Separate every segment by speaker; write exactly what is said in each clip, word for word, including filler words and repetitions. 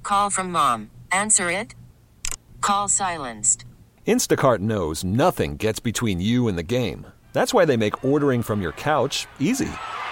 Speaker 1: Call from mom. Answer it. Call silenced.
Speaker 2: Instacart knows nothing gets between you and the game. That's why they make ordering from your couch easy.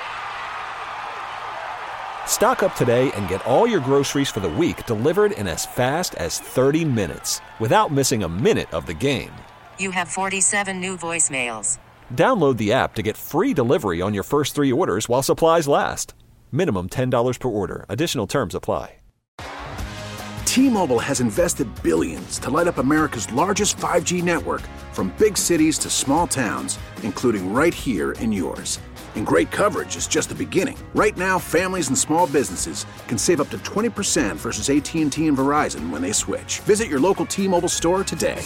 Speaker 2: Stock up today and get all your groceries for the week delivered in as fast as thirty minutes without missing a minute of the game.
Speaker 1: You have forty-seven new voicemails.
Speaker 2: Download the app to get free delivery on your first three orders while supplies last. Minimum ten dollars per order. Additional terms apply.
Speaker 3: T-Mobile has invested billions to light up America's largest five G network, from big cities to small towns, including right here in yours. And great coverage is just the beginning. Right now, families and small businesses can save up to twenty percent versus A T and T and Verizon when they switch. Visit your local T-Mobile store today.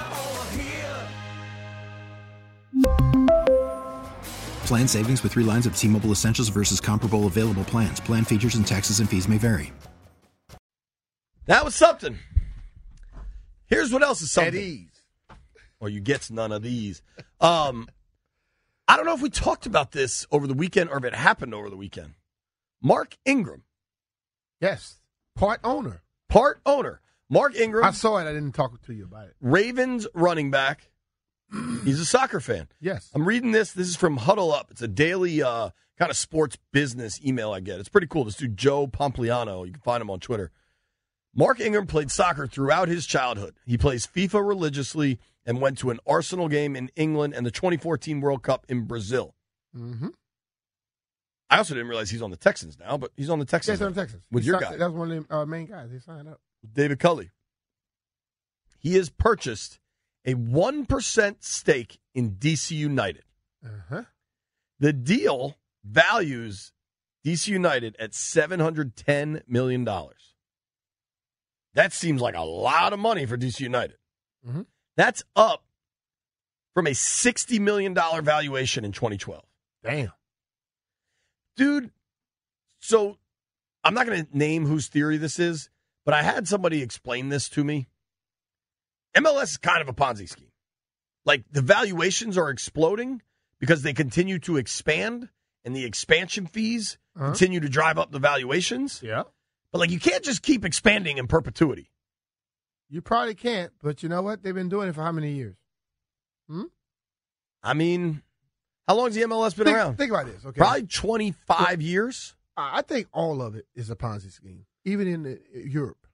Speaker 4: Plan savings with three lines of T-Mobile Essentials versus comparable available plans. Plan features and taxes and fees may vary.
Speaker 5: That was something. Here's what else is something.
Speaker 6: At ease.
Speaker 5: Or you get none of these. Um, I don't know if we talked about this over the weekend or if it happened over the weekend. Mark Ingram.
Speaker 6: Yes. Part owner.
Speaker 5: Part owner. Mark Ingram.
Speaker 6: I saw it. I didn't talk to you about it.
Speaker 5: Ravens running back. He's a soccer fan.
Speaker 6: Yes.
Speaker 5: I'm reading this. This is from Huddle Up. It's a daily uh, kind of sports business email I get. It's pretty cool. This dude, Joe Pompliano. You can find him on Twitter. Mark Ingram played soccer throughout his childhood. He plays FIFA religiously and went to an Arsenal game in England and the twenty fourteen World Cup in Brazil.
Speaker 6: Mm-hmm.
Speaker 5: I also didn't realize he's on the Texans now, but he's on the Texans.
Speaker 6: Yes, on the Texans.
Speaker 5: With
Speaker 6: he
Speaker 5: your
Speaker 6: signed,
Speaker 5: guy.
Speaker 6: That was one of the uh, main guys. He signed up.
Speaker 5: David Culley. He has purchased a one percent stake in D C United.
Speaker 6: Uh-huh.
Speaker 5: The deal values D C United at seven hundred ten million dollars. That seems like a lot of money for D C United.
Speaker 6: Mm-hmm.
Speaker 5: That's up from a sixty million dollars valuation in twenty twelve.
Speaker 6: Damn.
Speaker 5: Dude, so I'm not going to name whose theory this is, but I had somebody explain this to me. M L S is kind of a Ponzi scheme. Like, the valuations are exploding because they continue to expand, and the expansion fees uh-huh. continue to drive up the valuations.
Speaker 6: Yeah.
Speaker 5: But, like, you can't just keep expanding in perpetuity.
Speaker 6: You probably can't, but you know what? They've been doing it for how many years? Hmm?
Speaker 5: I mean, how long has the M L S been
Speaker 6: think,
Speaker 5: around?
Speaker 6: Think about this, okay?
Speaker 5: Probably twenty-five years.
Speaker 6: I think all of it is a Ponzi scheme, even in the, Europe.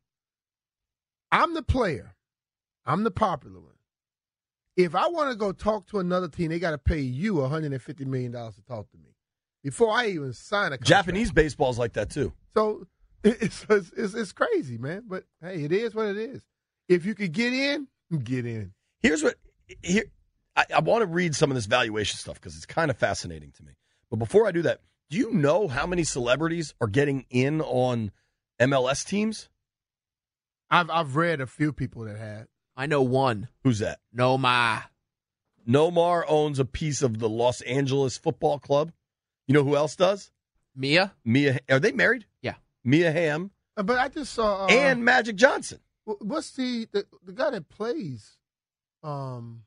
Speaker 6: I'm the player. I'm the popular one. If I want to go talk to another team, they got to pay you one hundred fifty million dollars to talk to me before I even sign a contract.
Speaker 5: Japanese baseball's like that, too.
Speaker 6: So it's, it's, it's, it's crazy, man. But, hey, it is what it is. If you could get in, get in.
Speaker 5: Here's what here I, I want to read some of this valuation stuff because it's kind of fascinating to me. But before I do that, do you know how many celebrities are getting in on M L S teams?
Speaker 6: I've I've read a few people that had.
Speaker 7: I know one.
Speaker 5: Who's that?
Speaker 7: Nomar.
Speaker 5: Nomar owns a piece of the Los Angeles Football Club. You know who else does?
Speaker 7: Mia.
Speaker 5: Mia. Are they married?
Speaker 7: Yeah.
Speaker 5: Mia Hamm.
Speaker 6: But I just saw. Uh,
Speaker 5: and Magic Johnson.
Speaker 6: What's the, the the guy that plays? Um,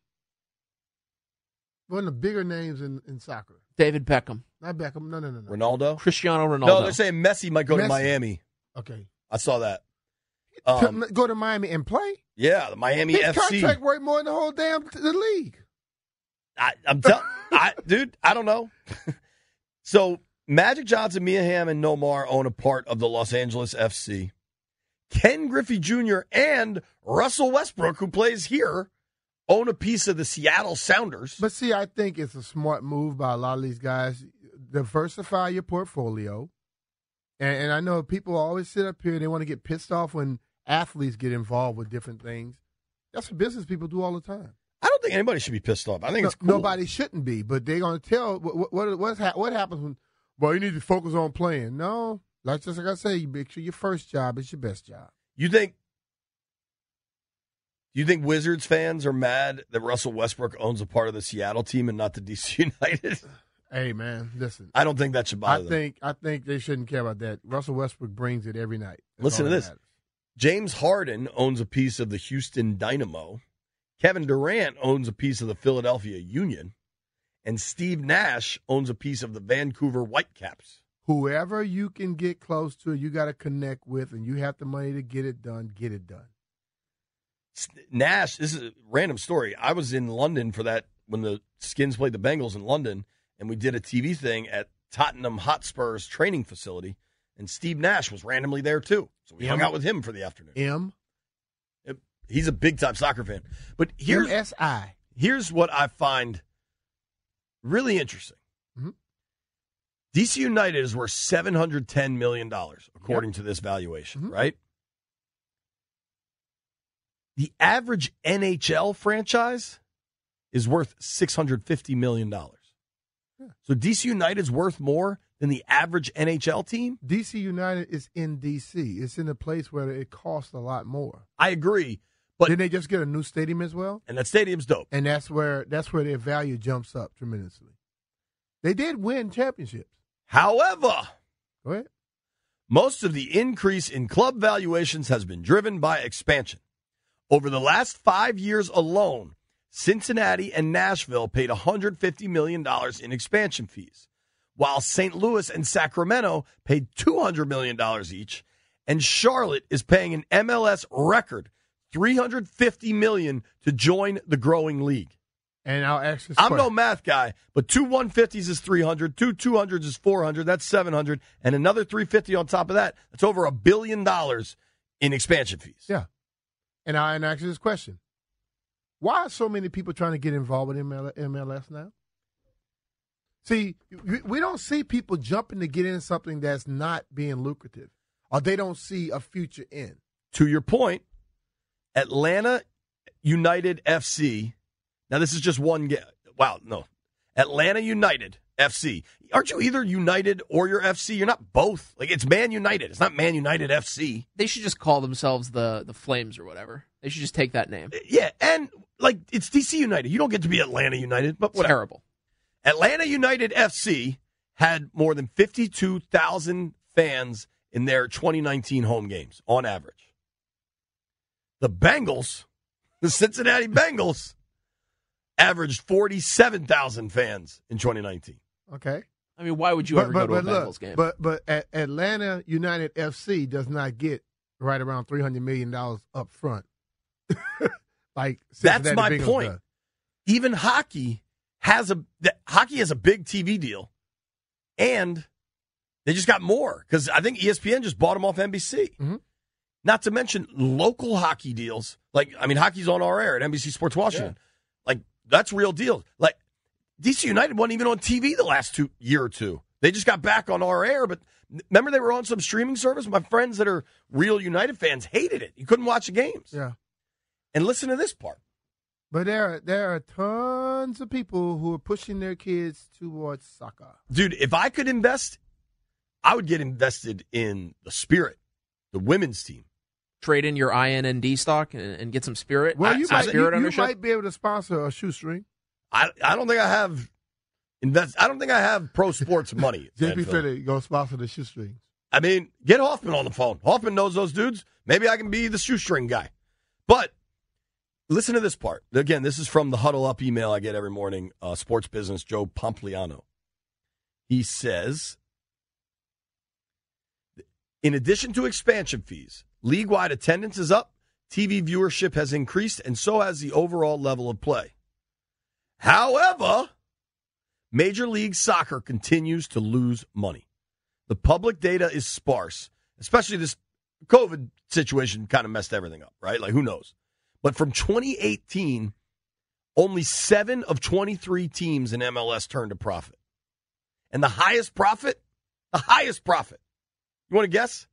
Speaker 6: one of the bigger names in, in soccer.
Speaker 7: David Beckham.
Speaker 6: Not Beckham. No, no, no, no.
Speaker 5: Ronaldo.
Speaker 7: Cristiano Ronaldo.
Speaker 5: No, they're saying Messi might go
Speaker 6: Messi.
Speaker 5: to Miami.
Speaker 6: Okay.
Speaker 5: I saw that. Um,
Speaker 6: go to Miami and play?
Speaker 5: Yeah, the Miami
Speaker 6: His
Speaker 5: F C.
Speaker 6: contract worth more than the whole damn t- the league.
Speaker 5: I, I'm telling, I, dude, I don't know. So Magic Johnson, Mia Hamm, and Nomar own a part of the Los Angeles F C. Ken Griffey Junior and Russell Westbrook, who plays here, own a piece of the Seattle Sounders.
Speaker 6: But see, I think it's a smart move by a lot of these guys. Diversify your portfolio. And, and I know people always sit up here and they want to get pissed off when athletes get involved with different things. That's what business people do all the time.
Speaker 5: I don't think anybody should be pissed off. I think
Speaker 6: no,
Speaker 5: it's cool.
Speaker 6: Nobody shouldn't be, but they're going to tell what what what's ha- what happens when. Well, you need to focus on playing. No, like just like I say, you make sure your first job is your best job.
Speaker 5: You think? You think Wizards fans are mad that Russell Westbrook owns a part of the Seattle team and not the D C United?
Speaker 6: Hey man, listen.
Speaker 5: I don't think that should bother
Speaker 6: I think them. I think they shouldn't care about that. Russell Westbrook brings it every night. That's
Speaker 5: Listen to this.
Speaker 6: Matters.
Speaker 5: James Harden owns a piece of the Houston Dynamo. Kevin Durant owns a piece of the Philadelphia Union. And Steve Nash owns a piece of the Vancouver Whitecaps.
Speaker 6: Whoever you can get close to, you got to connect with, and you have the money to get it done, get it done.
Speaker 5: Nash, this is a random story. I was in London for that when the Skins played the Bengals in London, and we did a T V thing at Tottenham Hotspur's training facility, and Steve Nash was randomly there too. So we
Speaker 6: M-
Speaker 5: hung out with him for the afternoon.
Speaker 6: M.
Speaker 5: He's a big-time soccer fan. But here's,
Speaker 6: M S I.
Speaker 5: here's what I find really interesting.
Speaker 6: Mm-hmm.
Speaker 5: D C United is worth seven hundred ten million dollars, according yep. to this valuation,
Speaker 6: mm-hmm.
Speaker 5: right? The average N H L franchise is worth six hundred fifty million dollars. Yeah. So D C United is worth more than the average N H L team?
Speaker 6: D C United is in D C. It's in a place where it costs a lot more.
Speaker 5: I agree. But
Speaker 6: didn't they just get a new stadium as well?
Speaker 5: And that stadium's dope.
Speaker 6: And that's where that's where their value jumps up tremendously. They did win championships.
Speaker 5: However,
Speaker 6: go ahead.
Speaker 5: Most of the increase in club valuations has been driven by expansion. Over the last five years alone, Cincinnati and Nashville paid one hundred fifty million dollars in expansion fees, while Saint Louis and Sacramento paid two hundred million dollars each, and Charlotte is paying an M L S record three hundred fifty million dollars to join the growing league.
Speaker 6: And I'll ask this
Speaker 5: I'm
Speaker 6: question.
Speaker 5: no math guy, but two one fifties is three hundred, two two hundreds is four hundred, that's seven hundred, and another three fifty on top of that. That's over a billion dollars in expansion fees.
Speaker 6: Yeah. And I and ask you this question. Why are so many people trying to get involved with M L S now? See, we don't see people jumping to get in something that's not being lucrative, or they don't see a future in.
Speaker 5: To your point, Atlanta United F C. Now, this is just one game. Wow, no. Atlanta United F C. Aren't you either United or you're F C? You're not both. Like, it's Man United. It's not Man United F C.
Speaker 7: They should just call themselves the, the Flames or whatever. They should just take that name.
Speaker 5: Yeah, and, like, it's D C United. You don't get to be Atlanta United, but whatever.
Speaker 7: Terrible.
Speaker 5: Atlanta United F C had more than fifty-two thousand fans in their twenty nineteen home games, on average. The Bengals, the Cincinnati Bengals, averaged forty-seven thousand fans in twenty nineteen.
Speaker 6: Okay.
Speaker 7: I mean, why would you
Speaker 6: but,
Speaker 7: ever
Speaker 6: but,
Speaker 7: go to
Speaker 6: but
Speaker 7: a
Speaker 6: look,
Speaker 7: Bengals game?
Speaker 6: But but at Atlanta United F C does not get right around three hundred million dollars up front. Like Cincinnati
Speaker 5: That's my
Speaker 6: Bengals
Speaker 5: point.
Speaker 6: does.
Speaker 5: Even hockey has a the, hockey has a big T V deal, and they just got more because I think E S P N just bought them off N B C.
Speaker 6: Mm-hmm.
Speaker 5: Not to mention local hockey deals. Like, I mean, hockey's on our air at N B C Sports Washington. Yeah. Like, that's real deal. Like, D C United wasn't even on T V the last two year or two. They just got back on our air, but remember they were on some streaming service? My friends that are real United fans hated it. You couldn't watch the games.
Speaker 6: Yeah.
Speaker 5: And listen to this part.
Speaker 6: But there are, there are tons of people who are pushing their kids towards soccer.
Speaker 5: Dude, if I could invest, I would get invested in the Spirit, the women's team.
Speaker 7: Trade in your I N N D stock and, and get some Spirit.
Speaker 6: Well, you,
Speaker 7: some
Speaker 6: might,
Speaker 7: spirit
Speaker 6: you, you might be able to sponsor a shoestring.
Speaker 5: I I don't think I have invest. I don't think I have pro sports money.
Speaker 6: J P Finney go sponsor the shoestrings.
Speaker 5: I mean, get Hoffman on the phone. Hoffman knows those dudes. Maybe I can be the shoestring guy. But listen to this part. Again, this is from the Huddle Up email I get every morning. Uh, sports business Joe Pompliano. He says, in addition to expansion fees, league-wide attendance is up, T V viewership has increased, and so has the overall level of play. However, Major League Soccer continues to lose money. The public data is sparse, especially this COVID situation kind of messed everything up, right? Like, who knows? But from twenty eighteen, only seven of twenty-three teams in M L S turned a profit. And the highest profit, the highest profit, you want to guess?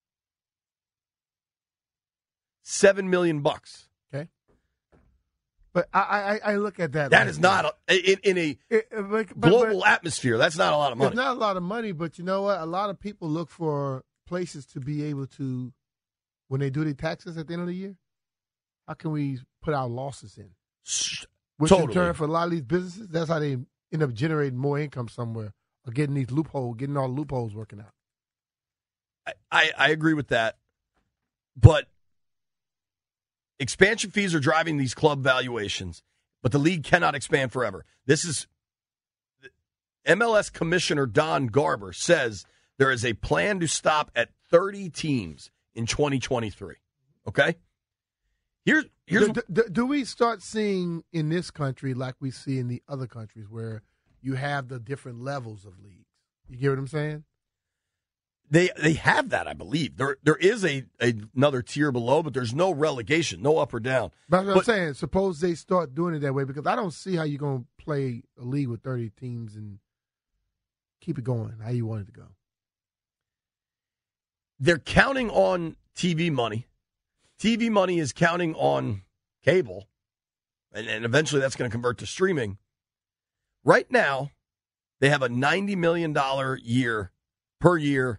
Speaker 5: Seven million bucks.
Speaker 6: Okay. But I, I, I look at that.
Speaker 5: That
Speaker 6: like
Speaker 5: is not, a, in, in a
Speaker 6: it, but, but,
Speaker 5: global
Speaker 6: but,
Speaker 5: atmosphere, that's not a lot of money.
Speaker 6: It's not a lot of money, but you know what? A lot of people look for places to be able to, when they do their taxes at the end of the year, how can we put our losses in? Which
Speaker 5: totally.
Speaker 6: in turn, for a lot of these businesses, that's how they end up generating more income somewhere or getting these loopholes, getting all the loopholes working out.
Speaker 5: I, I, I agree with that. But expansion fees are driving these club valuations, but the league cannot expand forever. This is M L S Commissioner Don Garber says there is a plan to stop at thirty teams in twenty twenty-three. Okay? Here's, here's
Speaker 6: do, do, do we start seeing in this country like we see in the other countries where you have the different levels of leagues? You get what I'm saying?
Speaker 5: They they have that, I believe. There there is a, a another tier below, but there's no relegation, no up or down.
Speaker 6: But, what
Speaker 5: but
Speaker 6: I'm saying, suppose they start doing it that way, because I don't see how you're going to play a league with thirty teams and keep it going how you want it to go.
Speaker 5: They're counting on T V money. T V money is counting on cable, and, and eventually that's going to convert to streaming. Right now, they have a ninety million dollars year per year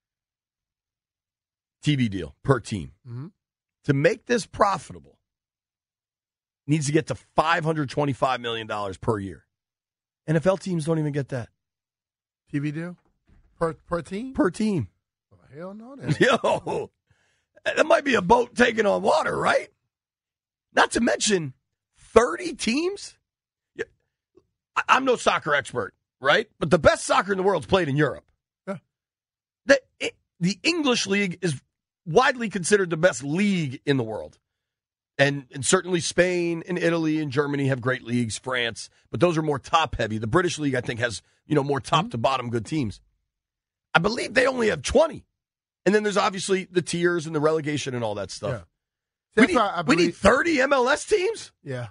Speaker 5: T V deal per team.
Speaker 6: Mm-hmm.
Speaker 5: To make this profitable, needs to get to five hundred twenty-five million dollars per year. N F L teams don't even get that.
Speaker 6: T V deal? Per per team?
Speaker 5: Per team.
Speaker 6: Oh, hell no. That
Speaker 5: Yo, that might be a boat taking on water, right? Not to mention thirty teams. I'm no soccer expert, right? But the best soccer in the world is played in Europe.
Speaker 6: Yeah.
Speaker 5: The, the English league is widely considered the best league in the world. And, and certainly Spain and Italy and Germany have great leagues, France, but those are more top-heavy. The British league, I think, has, you know, more top-to-bottom good teams. I believe they only have twenty. And then there's obviously the tiers and the relegation and all that stuff.
Speaker 6: Yeah.
Speaker 5: We
Speaker 6: That's
Speaker 5: need,
Speaker 6: why I
Speaker 5: we
Speaker 6: believe,
Speaker 5: need thirty M L S teams?
Speaker 6: Yeah.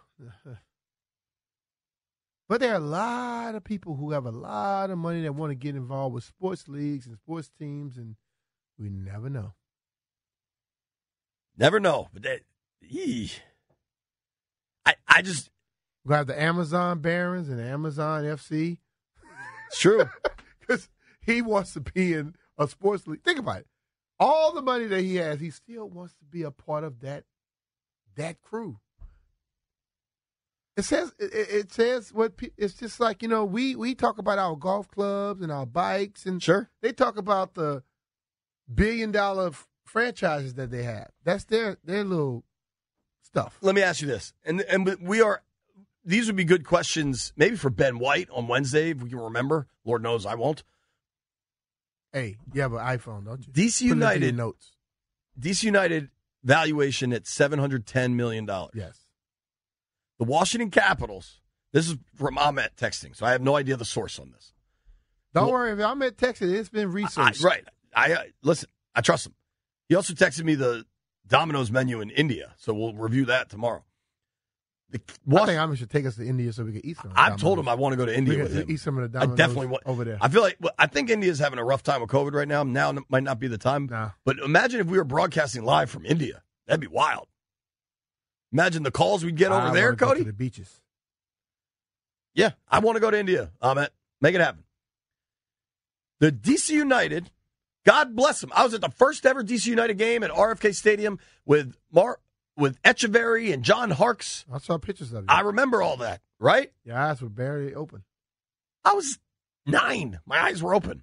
Speaker 6: But there are a lot of people who have a lot of money that want to get involved with sports leagues and sports teams, and we never know.
Speaker 5: Never know. But that, eesh. I, I just...
Speaker 6: We have the Amazon Barons and Amazon F C.
Speaker 5: It's true.
Speaker 6: Because he wants to be in a sports league. Think about it. All the money that he has, he still wants to be a part of that that crew. It says it, it says what pe- it's just like, you know, we we talk about our golf clubs and our bikes, and
Speaker 5: Sure.
Speaker 6: they talk about the billion dollar f- franchises that they have. That's their their little stuff.
Speaker 5: Let me ask you this, and and we are. These would be good questions, maybe for Ben White on Wednesday, if we can remember. Lord knows I won't.
Speaker 6: Hey, you have an iPhone, don't you?
Speaker 5: D C
Speaker 6: Put it into your
Speaker 5: United
Speaker 6: notes.
Speaker 5: D C United valuation at seven hundred ten million dollars.
Speaker 6: Yes.
Speaker 5: The Washington Capitals. This is from Ahmet texting, so I have no idea the source on this.
Speaker 6: Don't
Speaker 5: Well,
Speaker 6: worry, if I'm at Texas, it's been
Speaker 5: I,
Speaker 6: researched.
Speaker 5: right. I uh, listen. I trust him. He also texted me the Domino's menu in India, so we'll review that tomorrow. The
Speaker 6: I
Speaker 5: Was-
Speaker 6: think I should take us to India so we can eat some. of the
Speaker 5: I've told him
Speaker 6: Domino's.
Speaker 5: I want to go to India
Speaker 6: We
Speaker 5: with
Speaker 6: can
Speaker 5: him.
Speaker 6: eat some of the
Speaker 5: I
Speaker 6: Domino's
Speaker 5: definitely want
Speaker 6: over there.
Speaker 5: I feel like well, I think India's having a rough time with COVID right now. Now n- might not be the time.
Speaker 6: Nah.
Speaker 5: But imagine if we were broadcasting live from India. That'd be wild. Imagine the calls we'd get over
Speaker 6: I
Speaker 5: there,
Speaker 6: wanna go
Speaker 5: Cody.
Speaker 6: to the beaches.
Speaker 5: Yeah, I want to go to India, Ahmet. Make it happen. The D C United, God bless them. I was at the first ever D C United game at R F K Stadium with Mar with Echeverry and John Harkes.
Speaker 6: I saw pictures of you.
Speaker 5: I remember all that, right?
Speaker 6: Your eyes were barely open.
Speaker 5: I was nine. My eyes were open.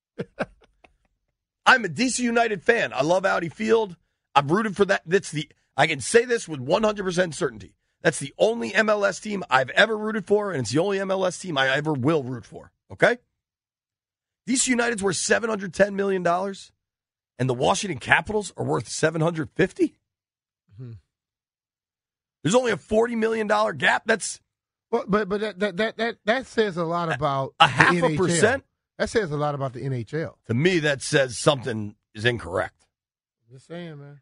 Speaker 5: I'm a D C United fan. I love Audi Field. I've rooted for that. That's the. I can say this with one hundred percent certainty. That's the only M L S team I've ever rooted for, and it's the only M L S team I ever will root for. Okay? D C United's worth seven hundred ten million dollars, and the Washington Capitals are worth seven hundred fifty
Speaker 6: Mm-hmm.
Speaker 5: There's only a forty million dollars gap. That's
Speaker 6: Well, but but that that that that, that says a lot about
Speaker 5: a
Speaker 6: the
Speaker 5: half
Speaker 6: N
Speaker 5: a
Speaker 6: H L.
Speaker 5: percent.
Speaker 6: That says a lot about the N H L.
Speaker 5: To me, that says something is incorrect.
Speaker 6: Just saying, man.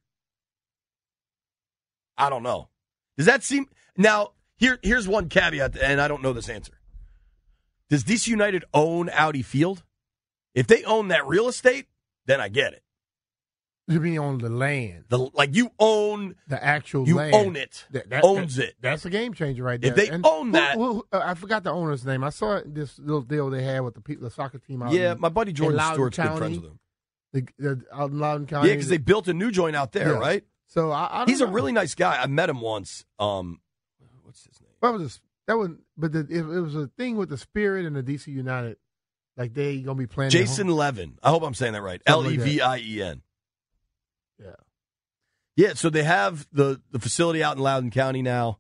Speaker 5: I don't know. Does that seem now? Here, here's one caveat, and I don't know this answer. Does D C United own Audi Field? If they own that real estate, then I get it.
Speaker 6: You mean on the land,
Speaker 5: The like you own,
Speaker 6: the actual
Speaker 5: you
Speaker 6: land.
Speaker 5: own it,
Speaker 6: That, that,
Speaker 5: owns
Speaker 6: that-
Speaker 5: it.
Speaker 6: That's a game changer right there.
Speaker 5: If they
Speaker 6: And
Speaker 5: own
Speaker 6: who-
Speaker 5: that-
Speaker 6: who- who- uh, I forgot the owner's name. I saw this little deal they had with the people, the soccer team out.
Speaker 5: Yeah,
Speaker 6: in,
Speaker 5: my buddy Jordan
Speaker 6: Loudoun
Speaker 5: Stewart's good
Speaker 6: County.
Speaker 5: friends with him.
Speaker 6: the, the, out in Loudoun County.
Speaker 5: Yeah, because they built a new joint out there,
Speaker 6: Yeah.
Speaker 5: right?
Speaker 6: So I, I don't
Speaker 5: He's a
Speaker 6: know.
Speaker 5: really nice guy. I met him once. Um, what's his name?
Speaker 6: What was this? That was, but the, it, it was a thing with the Spirit and the D C United. Like they gonna be playing. at
Speaker 5: Jason
Speaker 6: home.
Speaker 5: Levin. I hope I'm saying that right. L
Speaker 6: Something
Speaker 5: E
Speaker 6: like
Speaker 5: V I E N.
Speaker 6: Yeah.
Speaker 5: Yeah, so they have the, the facility out in Loudoun County now.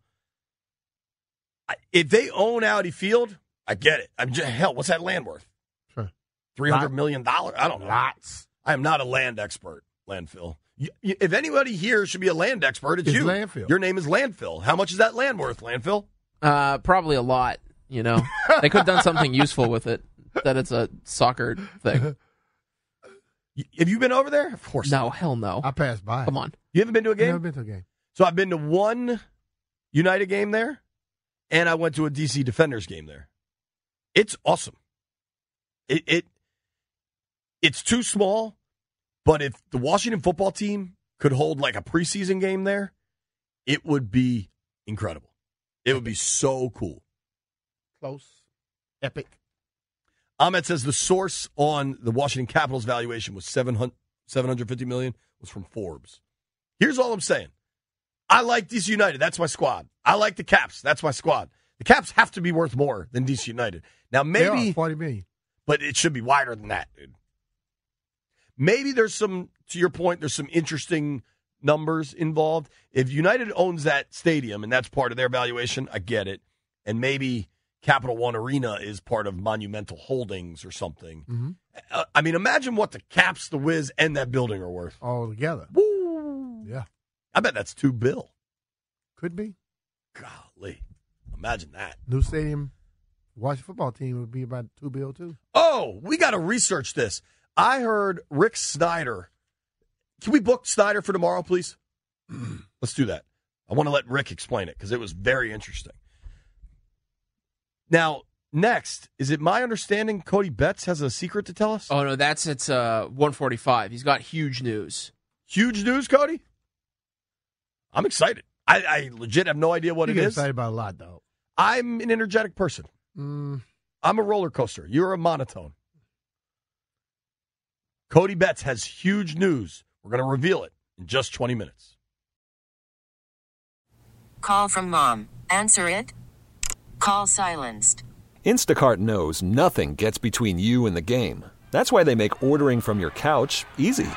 Speaker 5: I, if they own Audi Field, I get it. I'm just, hell, what's that land worth?
Speaker 6: Sure.
Speaker 5: three hundred million dollars? I don't know.
Speaker 6: Lots.
Speaker 5: I am not a land expert, Landfill. You, you, if anybody here should be a land expert, it's,
Speaker 6: It's
Speaker 5: you.
Speaker 6: Landfill.
Speaker 5: Your name is Landfill. How much is that land worth, Landfill?
Speaker 7: Uh, probably a lot. You know, they could have done something useful with it. That it's a soccer thing.
Speaker 5: Have you been over there? Of course
Speaker 7: No,
Speaker 5: not.
Speaker 7: hell no.
Speaker 6: I passed by.
Speaker 7: Come on.
Speaker 5: You haven't been to a
Speaker 6: I've
Speaker 5: game?
Speaker 6: never been to a game.
Speaker 5: So I've been to one United game there, and I went to a D C Defenders game there. It's awesome. It, it It's too small, but if the Washington football team could hold like a preseason game there, it would be incredible. It would be so cool.
Speaker 6: Close. Epic.
Speaker 5: Ahmed says the source on the Washington Capitals valuation was seven hundred fifty million dollars was from Forbes. Here's all I'm saying. I like D C United. That's my squad. I like the Caps. That's my squad. The Caps have to be worth more than D C United. Now,
Speaker 6: They
Speaker 5: maybe,
Speaker 6: are forty million.
Speaker 5: but it should be wider than that, dude. Maybe there's some, to your point, there's some interesting numbers involved. If United owns that stadium and that's part of their valuation, I get it. And maybe Capital One Arena is part of Monumental Holdings or something.
Speaker 6: Mm-hmm.
Speaker 5: Uh, I mean, imagine what the Caps, the Wiz, and that building are worth.
Speaker 6: All together.
Speaker 5: Woo!
Speaker 6: Yeah.
Speaker 5: I bet that's two bill.
Speaker 6: Could be.
Speaker 5: Golly. Imagine that.
Speaker 6: New stadium, Washington football team would be about two bill too.
Speaker 5: Oh, we got to research this. I heard Rick Snyder. Can we book Snyder for tomorrow, please? Let's do that. I want to let Rick explain it because it was very interesting. Now, next, is it my understanding Cody Betts has a secret to tell us?
Speaker 7: Oh, no, that's it's uh, one forty-five. He's got huge news.
Speaker 5: Huge news, Cody? I'm excited. I, I legit have no idea what
Speaker 6: you
Speaker 5: it
Speaker 6: get
Speaker 5: is.
Speaker 6: excited about a lot, though.
Speaker 5: I'm an energetic person.
Speaker 6: Mm.
Speaker 5: I'm a roller coaster. You're a monotone. Cody Betts has huge news. We're going to reveal it in just twenty minutes.
Speaker 1: Call from mom. Answer it. Call silenced.
Speaker 2: Instacart knows nothing gets between you and the game. That's why they make ordering from your couch easy.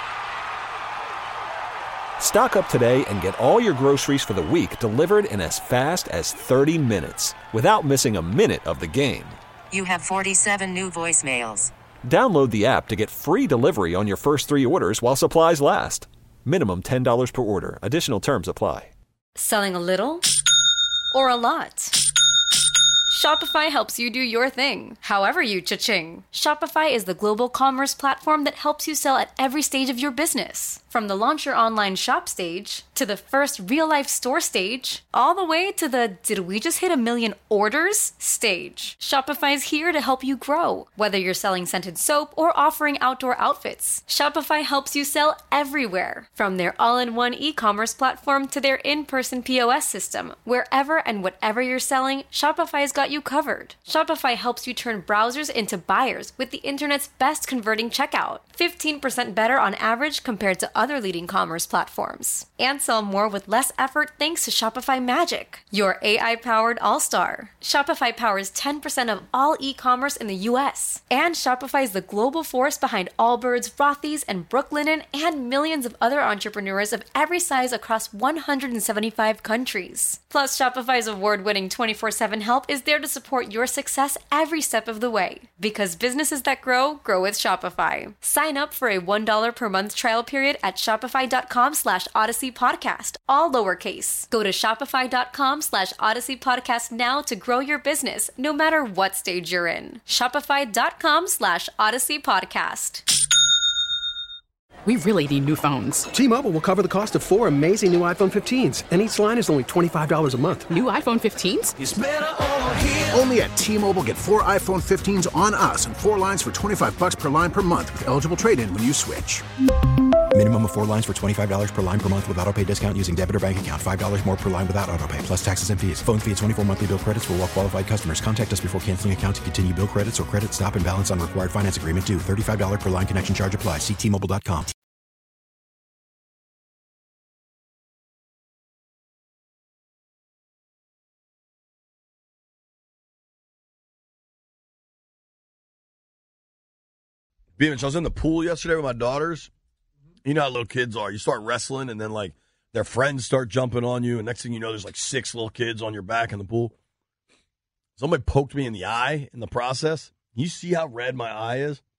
Speaker 2: Stock up today and get all your groceries for the week delivered in as fast as thirty minutes without missing a minute of the game.
Speaker 1: You have forty-seven new voicemails.
Speaker 2: Download the app to get free delivery on your first three orders while supplies last. Minimum ten dollars per order. Additional terms apply.
Speaker 8: Selling a little or a lot? Shopify helps you do your thing, however you cha-ching. Shopify is the global commerce platform that helps you sell at every stage of your business. From the launch your online shop stage, to the first real-life store stage, all the way to the did we just hit a million orders stage. Shopify's here to help you grow. Whether you're selling scented soap or offering outdoor outfits, Shopify helps you sell everywhere. From their all-in-one e-commerce platform to their in-person P O S system, wherever and whatever you're selling, Shopify's got you covered. Shopify helps you turn browsers into buyers with the internet's best converting checkout. fifteen percent better on average compared to other leading commerce platforms. And sell more with less effort thanks to Shopify Magic, your A I-powered all-star. Shopify powers ten percent of all e-commerce in the U S. And Shopify is the global force behind Allbirds, Rothy's, and Brooklinen, and millions of other entrepreneurs of every size across one hundred seventy-five countries. Plus, Shopify's award-winning twenty-four seven help is there to support your success every step of the way. Because businesses that grow, grow with Shopify. Sign up for a one dollar per month trial period at shopify.com slash Odyssey Podcast, all lowercase. Go to shopify.com slash Odyssey Podcast now to grow your business, no matter what stage you're in. Shopify.com slash Odyssey Podcast.
Speaker 9: We really need new phones.
Speaker 10: T-Mobile will cover the cost of four amazing new iPhone fifteens, and each line is only twenty-five dollars a month.
Speaker 9: New iPhone fifteens?
Speaker 3: It's better over here. Only at T-Mobile, get four iPhone fifteens on us and four lines for twenty-five bucks per line per month with eligible trade-in when you switch.
Speaker 4: Minimum of four lines for twenty-five dollars per line per month with autopay discount using debit or bank account. five dollars more per line without autopay, plus taxes and fees. Phone fee at twenty-four monthly bill credits for well-qualified customers. Contact us before canceling account to continue bill credits or credit stop and balance on required finance agreement due. thirty-five dollars per line connection charge applies. See T Mobile dot com.
Speaker 5: Beamish, I was in the pool yesterday with my daughters. You know how little kids are. You start wrestling, and then, like, their friends start jumping on you, and next thing you know, there's, like, six little kids on your back in the pool. Somebody poked me in the eye in the process. You see how red my eye is?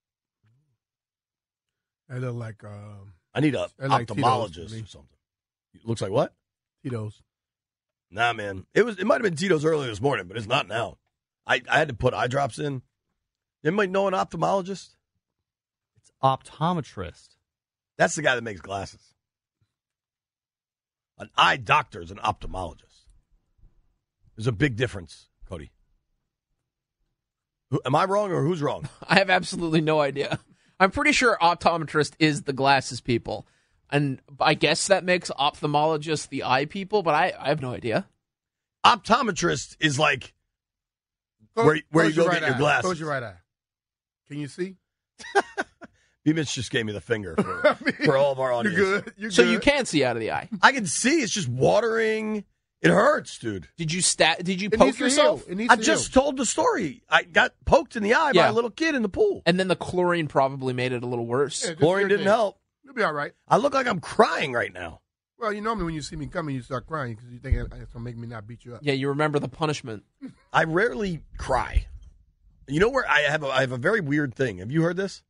Speaker 6: They look like um,
Speaker 5: I need a
Speaker 6: They're like
Speaker 5: ophthalmologist
Speaker 6: Tito's to me.
Speaker 5: or something. It looks like what?
Speaker 6: Tito's.
Speaker 5: Nah, man. It was. It might have been Tito's earlier this morning, but it's not now. I, I had to put eye drops in. Anybody know an ophthalmologist?
Speaker 11: It's optometrist.
Speaker 5: That's the guy that makes glasses. An eye doctor is an ophthalmologist. There's a big difference, Cody. Who, am I wrong or who's wrong?
Speaker 7: I have absolutely no idea. I'm pretty sure optometrist is the glasses people. And I guess that makes ophthalmologist the eye people, but I, I have no idea.
Speaker 5: Optometrist is like
Speaker 6: Close,
Speaker 5: where, where you
Speaker 6: close
Speaker 5: go
Speaker 6: right
Speaker 5: get your
Speaker 6: eye.
Speaker 5: glasses.
Speaker 6: Close your right eye. Can you see?
Speaker 5: B-Mitch just gave me the finger for, I mean, for all of our audience.
Speaker 6: You're good. You're
Speaker 7: so
Speaker 6: good.
Speaker 7: you can see out of the eye.
Speaker 5: I can see. It's just watering. It hurts, dude.
Speaker 7: Did you stat? Did you
Speaker 6: It
Speaker 7: poke
Speaker 6: needs to
Speaker 7: yourself?
Speaker 6: heal. It needs
Speaker 5: I
Speaker 6: to
Speaker 5: just
Speaker 6: heal.
Speaker 5: told the story. I got poked in the eye by
Speaker 7: Yeah.
Speaker 5: a little kid in the pool.
Speaker 7: And then the chlorine probably made it a little worse.
Speaker 6: Yeah, just
Speaker 5: Chlorine didn't
Speaker 6: irritate.
Speaker 5: help.
Speaker 6: You'll be all right.
Speaker 5: I look like I'm crying right now.
Speaker 6: Well, you normally when you see me coming, you start crying because you think it's going to make me not beat you up.
Speaker 7: Yeah, you remember the punishment.
Speaker 5: I rarely cry. You know where I have a, I have a very weird thing. Have you heard this?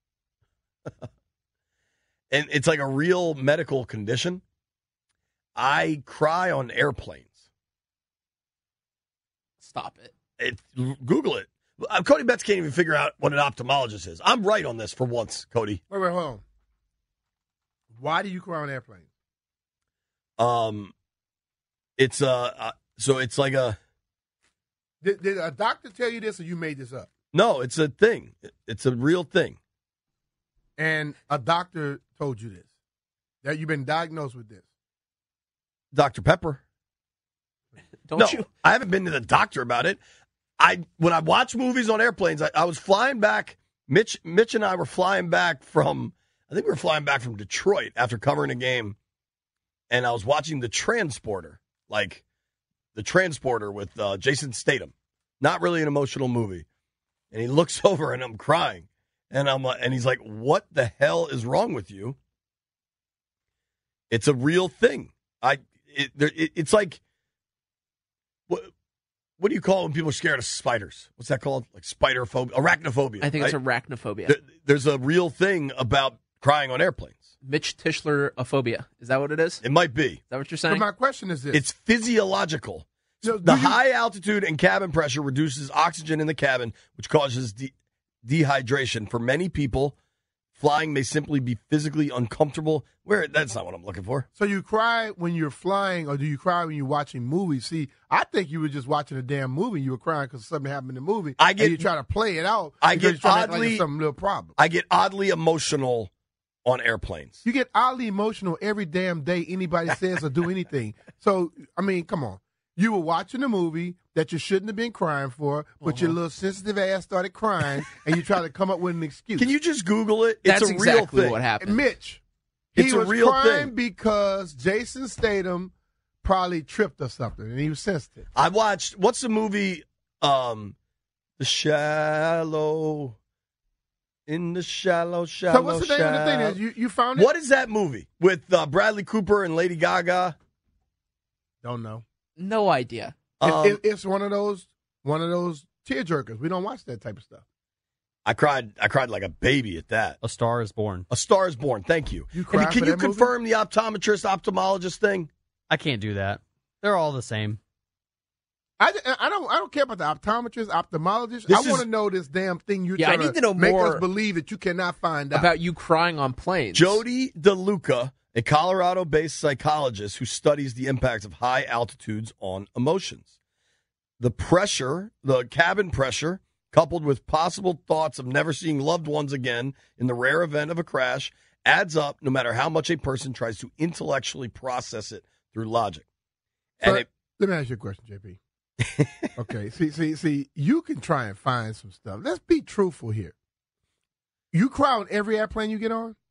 Speaker 5: And it's like a real medical condition. I cry on airplanes.
Speaker 7: Stop it.
Speaker 5: It, Google it. Uh, Cody Betts can't even figure out what an ophthalmologist is. I'm right on this for once, Cody.
Speaker 6: Wait, wait, hold on. Why do you cry on airplanes?
Speaker 5: Um, it's uh, uh so it's like a
Speaker 6: Did, did a doctor tell you this or you made this up?
Speaker 5: no, it's a thing. It's a real thing.
Speaker 6: And a doctor told you this, that you've been diagnosed with this.
Speaker 5: Doctor Pepper.
Speaker 7: Don't
Speaker 5: no,
Speaker 7: you?
Speaker 5: I haven't been to the doctor about it. I when I watch movies on airplanes, I, I was flying back. Mitch, Mitch and I were flying back from. I think we were flying back from Detroit after covering a game, and I was watching The Transporter, like The Transporter with uh, Jason Statham. Not really an emotional movie, and he looks over and I'm crying, and I'm like, and he's like, "What the hell is wrong with you?" It's a real thing. I. It, there, it, it's like. What, what do you call when people are scared of spiders? What's that called? Like spider phobia, arachnophobia.
Speaker 7: I think
Speaker 5: right?
Speaker 7: it's arachnophobia.
Speaker 5: There, there's a real thing about crying on airplanes.
Speaker 7: Mitch Tischler-ophobia. Is that what it is? Is
Speaker 5: It might be.
Speaker 7: that what you're
Speaker 6: So
Speaker 7: saying?
Speaker 6: my question is this.
Speaker 5: It's physiological.
Speaker 6: So do
Speaker 5: the
Speaker 6: you-
Speaker 5: high altitude and cabin pressure reduces oxygen in the cabin, which causes de- dehydration. For many people, flying may simply be physically uncomfortable. Where that's not what I'm looking for.
Speaker 6: So you cry when you're flying, or do you cry when you're watching movies? See, I think you were just watching a damn movie. You were crying because something happened in the movie.
Speaker 5: I get-
Speaker 6: and you try to play it out.
Speaker 5: I
Speaker 6: because
Speaker 5: get
Speaker 6: you're trying to act like
Speaker 5: oddly-
Speaker 6: it's some little problem.
Speaker 5: I get oddly emotional on airplanes.
Speaker 6: You get oddly emotional every damn day anybody says or do anything. So, I mean, come on. You were watching a movie that you shouldn't have been crying for, but
Speaker 5: Uh-huh.
Speaker 6: your little sensitive ass started crying, and you try to come up with an excuse.
Speaker 5: Can you just Google it? It's
Speaker 7: That's
Speaker 5: a real
Speaker 7: exactly
Speaker 5: thing.
Speaker 7: what happened.
Speaker 6: Mitch,
Speaker 5: It's
Speaker 6: he
Speaker 5: a
Speaker 6: was
Speaker 5: real
Speaker 6: crying
Speaker 5: thing.
Speaker 6: because Jason Statham probably tripped or something, and he was sensitive.
Speaker 5: I watched, what's the movie, um, The Shallow, in the shallow, shallow,
Speaker 6: So what's the name of the thing?
Speaker 5: shallow-
Speaker 6: Is you, you found it?
Speaker 5: What is that movie with uh, Bradley Cooper and Lady Gaga?
Speaker 6: Don't know.
Speaker 7: No idea.
Speaker 6: It-
Speaker 5: Um,
Speaker 6: it- it's one of those one of those tear jerkers. We don't watch that type of stuff.
Speaker 5: I cried. I cried like a baby at that.
Speaker 11: A Star is Born.
Speaker 5: A Star is Born. Thank you.
Speaker 6: You
Speaker 5: Can,
Speaker 6: cried
Speaker 5: can
Speaker 6: for
Speaker 5: you
Speaker 6: that movie?
Speaker 5: confirm the optometrist, ophthalmologist thing?
Speaker 11: I can't do that. They're all the same.
Speaker 6: I, I don't I don't care about the optometrist, ophthalmologist.
Speaker 5: This
Speaker 6: I want
Speaker 5: is-
Speaker 6: to know this damn thing you're
Speaker 7: Yeah, I
Speaker 6: trying
Speaker 7: need to know
Speaker 6: make
Speaker 7: more
Speaker 6: us believe that you cannot find out.
Speaker 7: About you crying on planes.
Speaker 5: Jody DeLuca, a Colorado-based psychologist who studies the impacts of high altitudes on emotions. The pressure, the cabin pressure, coupled with possible thoughts of never seeing loved ones again in the rare event of a crash, adds up no matter how much a person tries to intellectually process it through logic. And
Speaker 6: But
Speaker 5: it,
Speaker 6: let me ask you a question, J P. Okay, see, see, see, you can try and find some stuff. Let's be truthful here. You cry on every airplane you get on?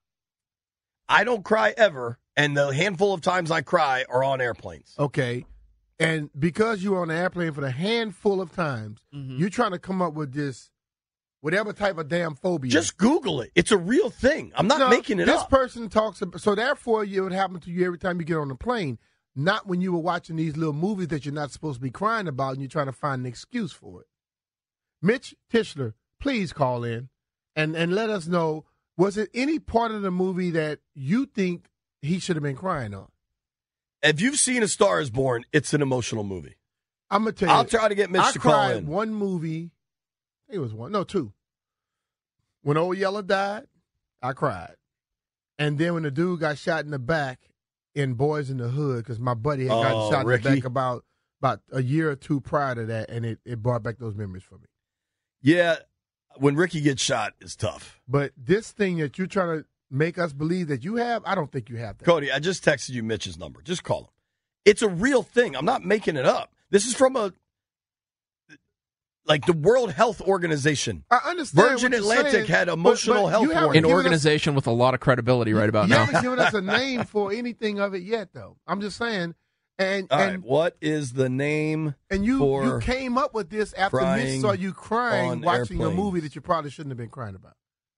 Speaker 5: I don't cry ever, and the handful of times I cry are on airplanes.
Speaker 6: Okay. And because you were on the airplane for the handful of times,
Speaker 7: Mhm.
Speaker 6: you're trying to come up with this whatever type of damn phobia.
Speaker 5: Just Google it. It's a real thing. I'm not
Speaker 6: No,
Speaker 5: making it
Speaker 6: this
Speaker 5: up.
Speaker 6: person talks about, so therefore it would happen to you every time you get on the plane, not when you were watching these little movies that you're not supposed to be crying about and you're trying to find an excuse for it. Mitch Tischler, please call in and, and let us know Was it any part of the movie that you think he should have been crying on?
Speaker 5: If you've seen A Star Is Born, it's an emotional movie.
Speaker 6: I'm gonna tell you.
Speaker 5: I'll try to get Mitch
Speaker 6: I
Speaker 5: to call
Speaker 6: cried
Speaker 5: in.
Speaker 6: One movie, I think it was one, no two. When Old Yeller died, I cried, and then when the dude got shot in the back in Boys in the Hood, because my buddy had gotten
Speaker 5: Oh,
Speaker 6: shot
Speaker 5: Ricky.
Speaker 6: in the back about about a year or two prior to that, and it, it brought back those memories for me.
Speaker 5: Yeah, when Ricky gets shot, it's tough.
Speaker 6: But this thing that you're trying to make us believe that you have, I don't think you have that.
Speaker 5: Cody, I just texted you Mitch's number. Just call him. It's a real thing. I'm not making it up. This is from a like the World Health Organization.
Speaker 6: I understand.
Speaker 5: Virgin
Speaker 6: what you're
Speaker 5: Atlantic
Speaker 6: saying,
Speaker 5: had
Speaker 6: but-
Speaker 5: emotional
Speaker 6: but
Speaker 5: health
Speaker 6: you haven't
Speaker 5: warnings.
Speaker 7: An
Speaker 6: given us-
Speaker 7: organization with a lot of credibility right about
Speaker 6: You
Speaker 7: now.
Speaker 6: haven't given us a name for anything of it yet, though. I'm just saying. And
Speaker 5: All right,
Speaker 6: and
Speaker 5: what is the name
Speaker 6: and you
Speaker 5: for
Speaker 6: you came up with this after Mitch
Speaker 5: crying
Speaker 6: saw you crying
Speaker 5: on
Speaker 6: watching a
Speaker 5: airplanes?
Speaker 6: movie that you probably shouldn't have been crying about.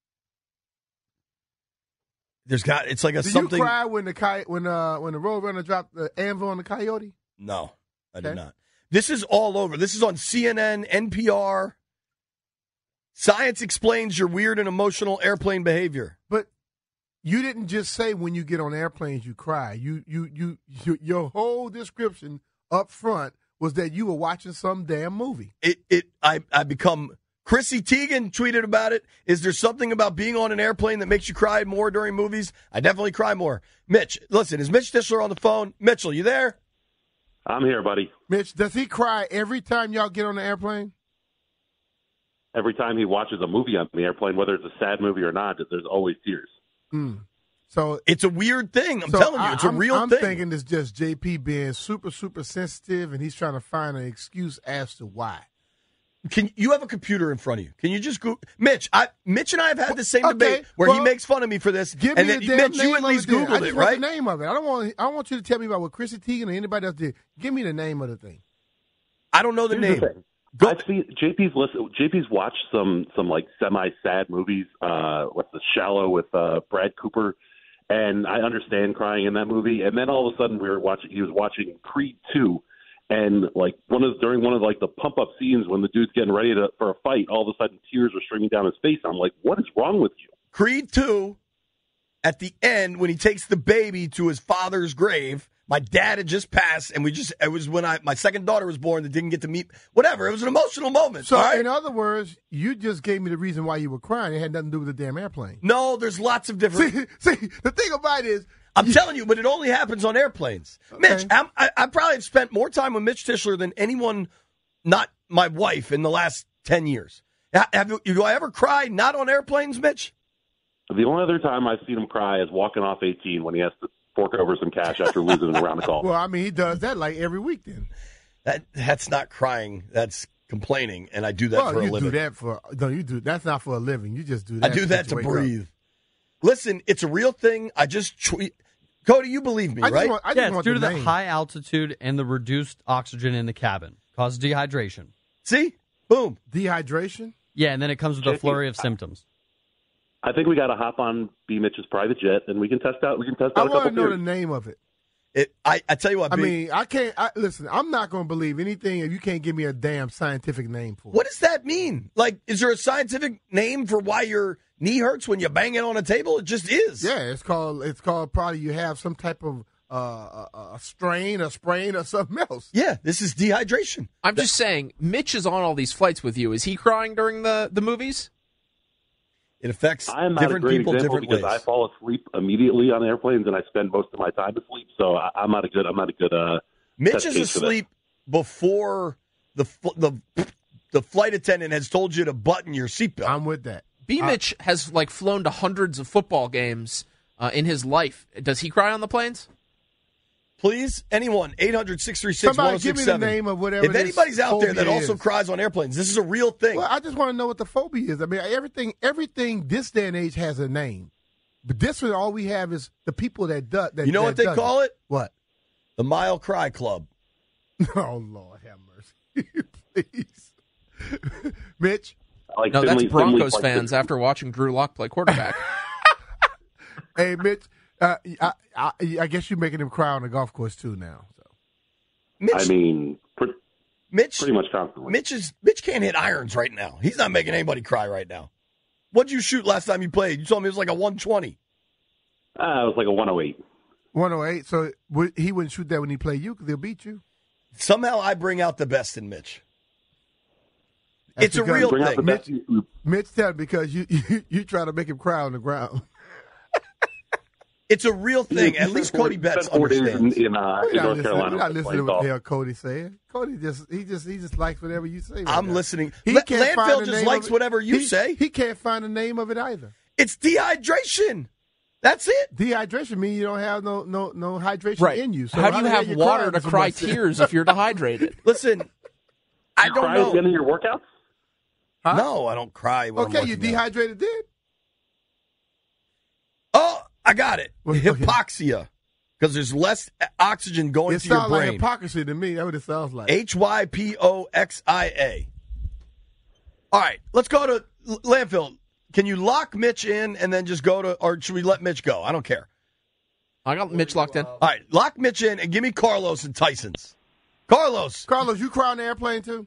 Speaker 5: There's got it's like a
Speaker 6: Did
Speaker 5: something.
Speaker 6: you cry when the coy- when uh when the Roadrunner dropped the anvil on the coyote?
Speaker 5: No, I did
Speaker 6: Okay.
Speaker 5: not. This is all over. This is on C N N, N P R. Science explains your weird and emotional airplane behavior.
Speaker 6: But you didn't just say when you get on airplanes you cry. You you you, you your whole description up front was that you were watching some damn movie.
Speaker 5: It it I I become Chrissy Teigen tweeted about it. Is there something about being on an airplane that makes you cry more during movies? I definitely cry more. Mitch, listen, is Mitch Tischler on the phone? Mitchell, you there?
Speaker 12: I'm here, buddy.
Speaker 6: Mitch, does he cry every time y'all get on the airplane?
Speaker 12: Every time he watches a movie on the airplane, whether it's a sad movie or not, there's always tears.
Speaker 6: Mm. So
Speaker 5: it's a weird thing. I'm
Speaker 6: so
Speaker 5: telling you,
Speaker 6: I-
Speaker 5: it's a
Speaker 6: I'm-
Speaker 5: real
Speaker 6: I'm
Speaker 5: thing.
Speaker 6: thinking it's just J P being super super sensitive, and he's trying to find an excuse as to why.
Speaker 5: Can you have a computer in front of you? Can you just go, Mitch? I Mitch and I have had the same
Speaker 6: Okay,
Speaker 5: debate where he
Speaker 6: well,
Speaker 5: makes fun of me for this.
Speaker 6: Give
Speaker 5: and
Speaker 6: me
Speaker 5: then,
Speaker 6: the damn
Speaker 5: Mitch,
Speaker 6: name
Speaker 5: you at
Speaker 6: of
Speaker 5: least
Speaker 6: it then. I
Speaker 5: Googled
Speaker 6: just
Speaker 5: it,
Speaker 6: want
Speaker 5: right?
Speaker 6: the name of it. I don't want. I don't want you to tell me about what Chrissy Teigen or anybody else did. Give me the name of the thing.
Speaker 5: I don't know the
Speaker 12: Here's
Speaker 5: name.
Speaker 12: thing. I've seen J P's listen. J P's watched some some like semi sad movies. Uh, what's the Shallow with uh, Brad Cooper, and I understand crying in that movie. And then all of a sudden we were watching. He was watching Creed two, and like one of during one of like the pump up scenes when the dude's getting ready to for a fight, all of a sudden tears were streaming down his face. I'm like, what is wrong with you?
Speaker 5: Creed two, at the end when he takes the baby to his father's grave. My dad had just passed, and we just it was when I my second daughter was born that didn't get to meet. Whatever, it was an emotional moment.
Speaker 6: So,
Speaker 5: all right?
Speaker 6: in other words, you just gave me the reason why you were crying. It had nothing to do with the damn airplane.
Speaker 5: No, there's lots of different.
Speaker 6: See, see the thing about it is,
Speaker 5: I'm telling you, but it only happens on airplanes. Mitch, I'm, I, I probably have spent more time with Mitch Tischler than anyone, not my wife, in the last ten years. Ha- Have you, do I ever cry not on airplanes, Mitch?
Speaker 12: The only other time I've seen him cry is walking off eighteen when he has to fork over some cash after losing around the golf.
Speaker 6: well, I mean, he does that like every week. Then
Speaker 5: That that's not crying. That's complaining, and I do that
Speaker 6: well,
Speaker 5: for a
Speaker 6: you
Speaker 5: living.
Speaker 6: do that for no, you do that's not for a living. You just do that.
Speaker 5: I do that to
Speaker 6: wake up.
Speaker 5: breathe. Listen, it's a real thing. I just tweet. Cody, you believe me,
Speaker 6: I just
Speaker 5: right?
Speaker 6: want- I just
Speaker 11: yeah, it's
Speaker 6: want
Speaker 11: due
Speaker 6: the
Speaker 11: to the
Speaker 6: name.
Speaker 11: high altitude and the reduced oxygen in the cabin. Causes dehydration.
Speaker 5: See? Boom.
Speaker 6: Dehydration?
Speaker 11: Yeah, and then it comes with a flurry of symptoms.
Speaker 12: I think we got to hop on B. Mitch's private jet, and we can test out. We can test
Speaker 6: I
Speaker 12: out a
Speaker 6: want to
Speaker 12: couple
Speaker 6: know
Speaker 12: theories.
Speaker 6: the name of it.
Speaker 5: It, I, I tell you what.
Speaker 6: I
Speaker 5: B-
Speaker 6: mean, I can't. I, listen, I'm not going to believe anything if you can't give me a damn scientific name for it.
Speaker 5: what does that mean? Like, is there a scientific name for why your knee hurts when you bang it on a table? It just is.
Speaker 6: Yeah, it's called. It's called. Probably you have some type of uh, a, a strain, a sprain, or something else.
Speaker 5: Yeah, this is dehydration.
Speaker 7: I'm just saying, Mitch is on all these flights with you. Is he crying during the, the movies?
Speaker 5: It affects
Speaker 12: I'm not
Speaker 5: different
Speaker 12: a great
Speaker 5: people
Speaker 12: example
Speaker 5: different
Speaker 12: because
Speaker 5: ways.
Speaker 12: I fall asleep immediately on airplanes, and I spend most of my time asleep. So I, I'm not a good. I'm not a good. Uh,
Speaker 5: Mitch
Speaker 12: test
Speaker 5: is
Speaker 12: case for that.
Speaker 5: asleep before the fl- the the flight attendant has told you to button your seatbelt.
Speaker 6: I'm with that.
Speaker 7: B. Mitch has like flown to hundreds of football games uh, in his life. Does he cry on the planes?
Speaker 5: Please, anyone, eight hundred, six three six, one
Speaker 6: Somebody
Speaker 5: oh
Speaker 6: give
Speaker 5: six
Speaker 6: me the
Speaker 5: seven.
Speaker 6: name of whatever.
Speaker 5: If
Speaker 6: this
Speaker 5: anybody's out there that
Speaker 6: phobia
Speaker 5: also
Speaker 6: is.
Speaker 5: cries on airplanes, this is a real thing.
Speaker 6: Well, I just want to know what the phobia is. I mean, everything, everything this day and age has a name, but this one, all we have is the people that do. That,
Speaker 5: you know
Speaker 6: that
Speaker 5: what they
Speaker 6: does
Speaker 5: call it?
Speaker 6: What?
Speaker 5: The Mile Cry Club.
Speaker 6: Oh Lord, have mercy, please, Mitch.
Speaker 12: Like
Speaker 7: No,
Speaker 12: Finley-
Speaker 7: that's Broncos
Speaker 12: Finley-
Speaker 7: fans after watching Drew Lock play quarterback.
Speaker 6: Hey, Mitch. Uh, I, I, I guess you're making him cry on the golf course too now. So.
Speaker 5: Mitch,
Speaker 12: I mean, pre-
Speaker 5: Mitch,
Speaker 12: pretty much constantly.
Speaker 5: Mitch is Mitch can't hit irons right now. He's not making anybody cry right now. What'd you shoot last time you played? You told me it was like a one twenty.
Speaker 12: Uh, it was like a one oh eight.
Speaker 6: one oh eight. So would, he wouldn't shoot that when he played you because he'll beat you.
Speaker 5: Somehow I bring out the best in Mitch.
Speaker 6: That's
Speaker 5: it's a
Speaker 6: because-
Speaker 5: real
Speaker 12: Bring out the
Speaker 5: thing.
Speaker 12: best.
Speaker 6: Mitch, Mitch tell because you, you you try to make him cry on the ground.
Speaker 5: It's a real thing. At least Cody Betts understands.
Speaker 12: In, in, uh, in
Speaker 6: We're not
Speaker 12: North
Speaker 6: listening,
Speaker 12: Carolina.
Speaker 6: we're not
Speaker 12: when
Speaker 6: listening
Speaker 12: playing
Speaker 6: to what
Speaker 12: golf.
Speaker 6: the hell Cody's saying. Cody just he just he just likes whatever you say. right
Speaker 5: I'm
Speaker 6: now.
Speaker 5: listening.
Speaker 6: He
Speaker 5: La-
Speaker 6: can't find
Speaker 5: Landfill
Speaker 6: the
Speaker 5: just
Speaker 6: name
Speaker 5: likes
Speaker 6: of it.
Speaker 5: whatever you
Speaker 6: He-
Speaker 5: say.
Speaker 6: He can't find the name of it either.
Speaker 5: It's dehydration. That's it.
Speaker 6: Dehydration means you don't have no no no hydration
Speaker 7: Right.
Speaker 6: in you. So
Speaker 7: how do you
Speaker 6: the hell
Speaker 7: have
Speaker 6: you
Speaker 7: water
Speaker 6: crying
Speaker 7: to
Speaker 6: so
Speaker 7: cry
Speaker 6: much?
Speaker 7: tears if you're dehydrated?
Speaker 5: Listen, I
Speaker 12: You
Speaker 5: don't
Speaker 12: cry
Speaker 5: know.
Speaker 12: at the end of your workouts?
Speaker 6: Huh?
Speaker 5: No, I don't cry. When
Speaker 6: Okay,
Speaker 5: I'm
Speaker 6: you
Speaker 5: working out.
Speaker 6: dehydrated then?
Speaker 5: Oh, I got it.
Speaker 6: Okay.
Speaker 5: Hypoxia. Because there's less oxygen going
Speaker 6: It
Speaker 5: to your
Speaker 6: sounds like
Speaker 5: brain.
Speaker 6: hypocrisy to me. That's what it sounds like.
Speaker 5: H Y P O X I A. All right, let's go to L- Landfill. Can you lock Mitch in and then just go to, or should we let Mitch go? I don't care.
Speaker 7: I got Mitch locked in.
Speaker 5: All right, lock Mitch in and give me Carlos and Tyson's. Carlos.
Speaker 6: Carlos, you cry on the airplane too?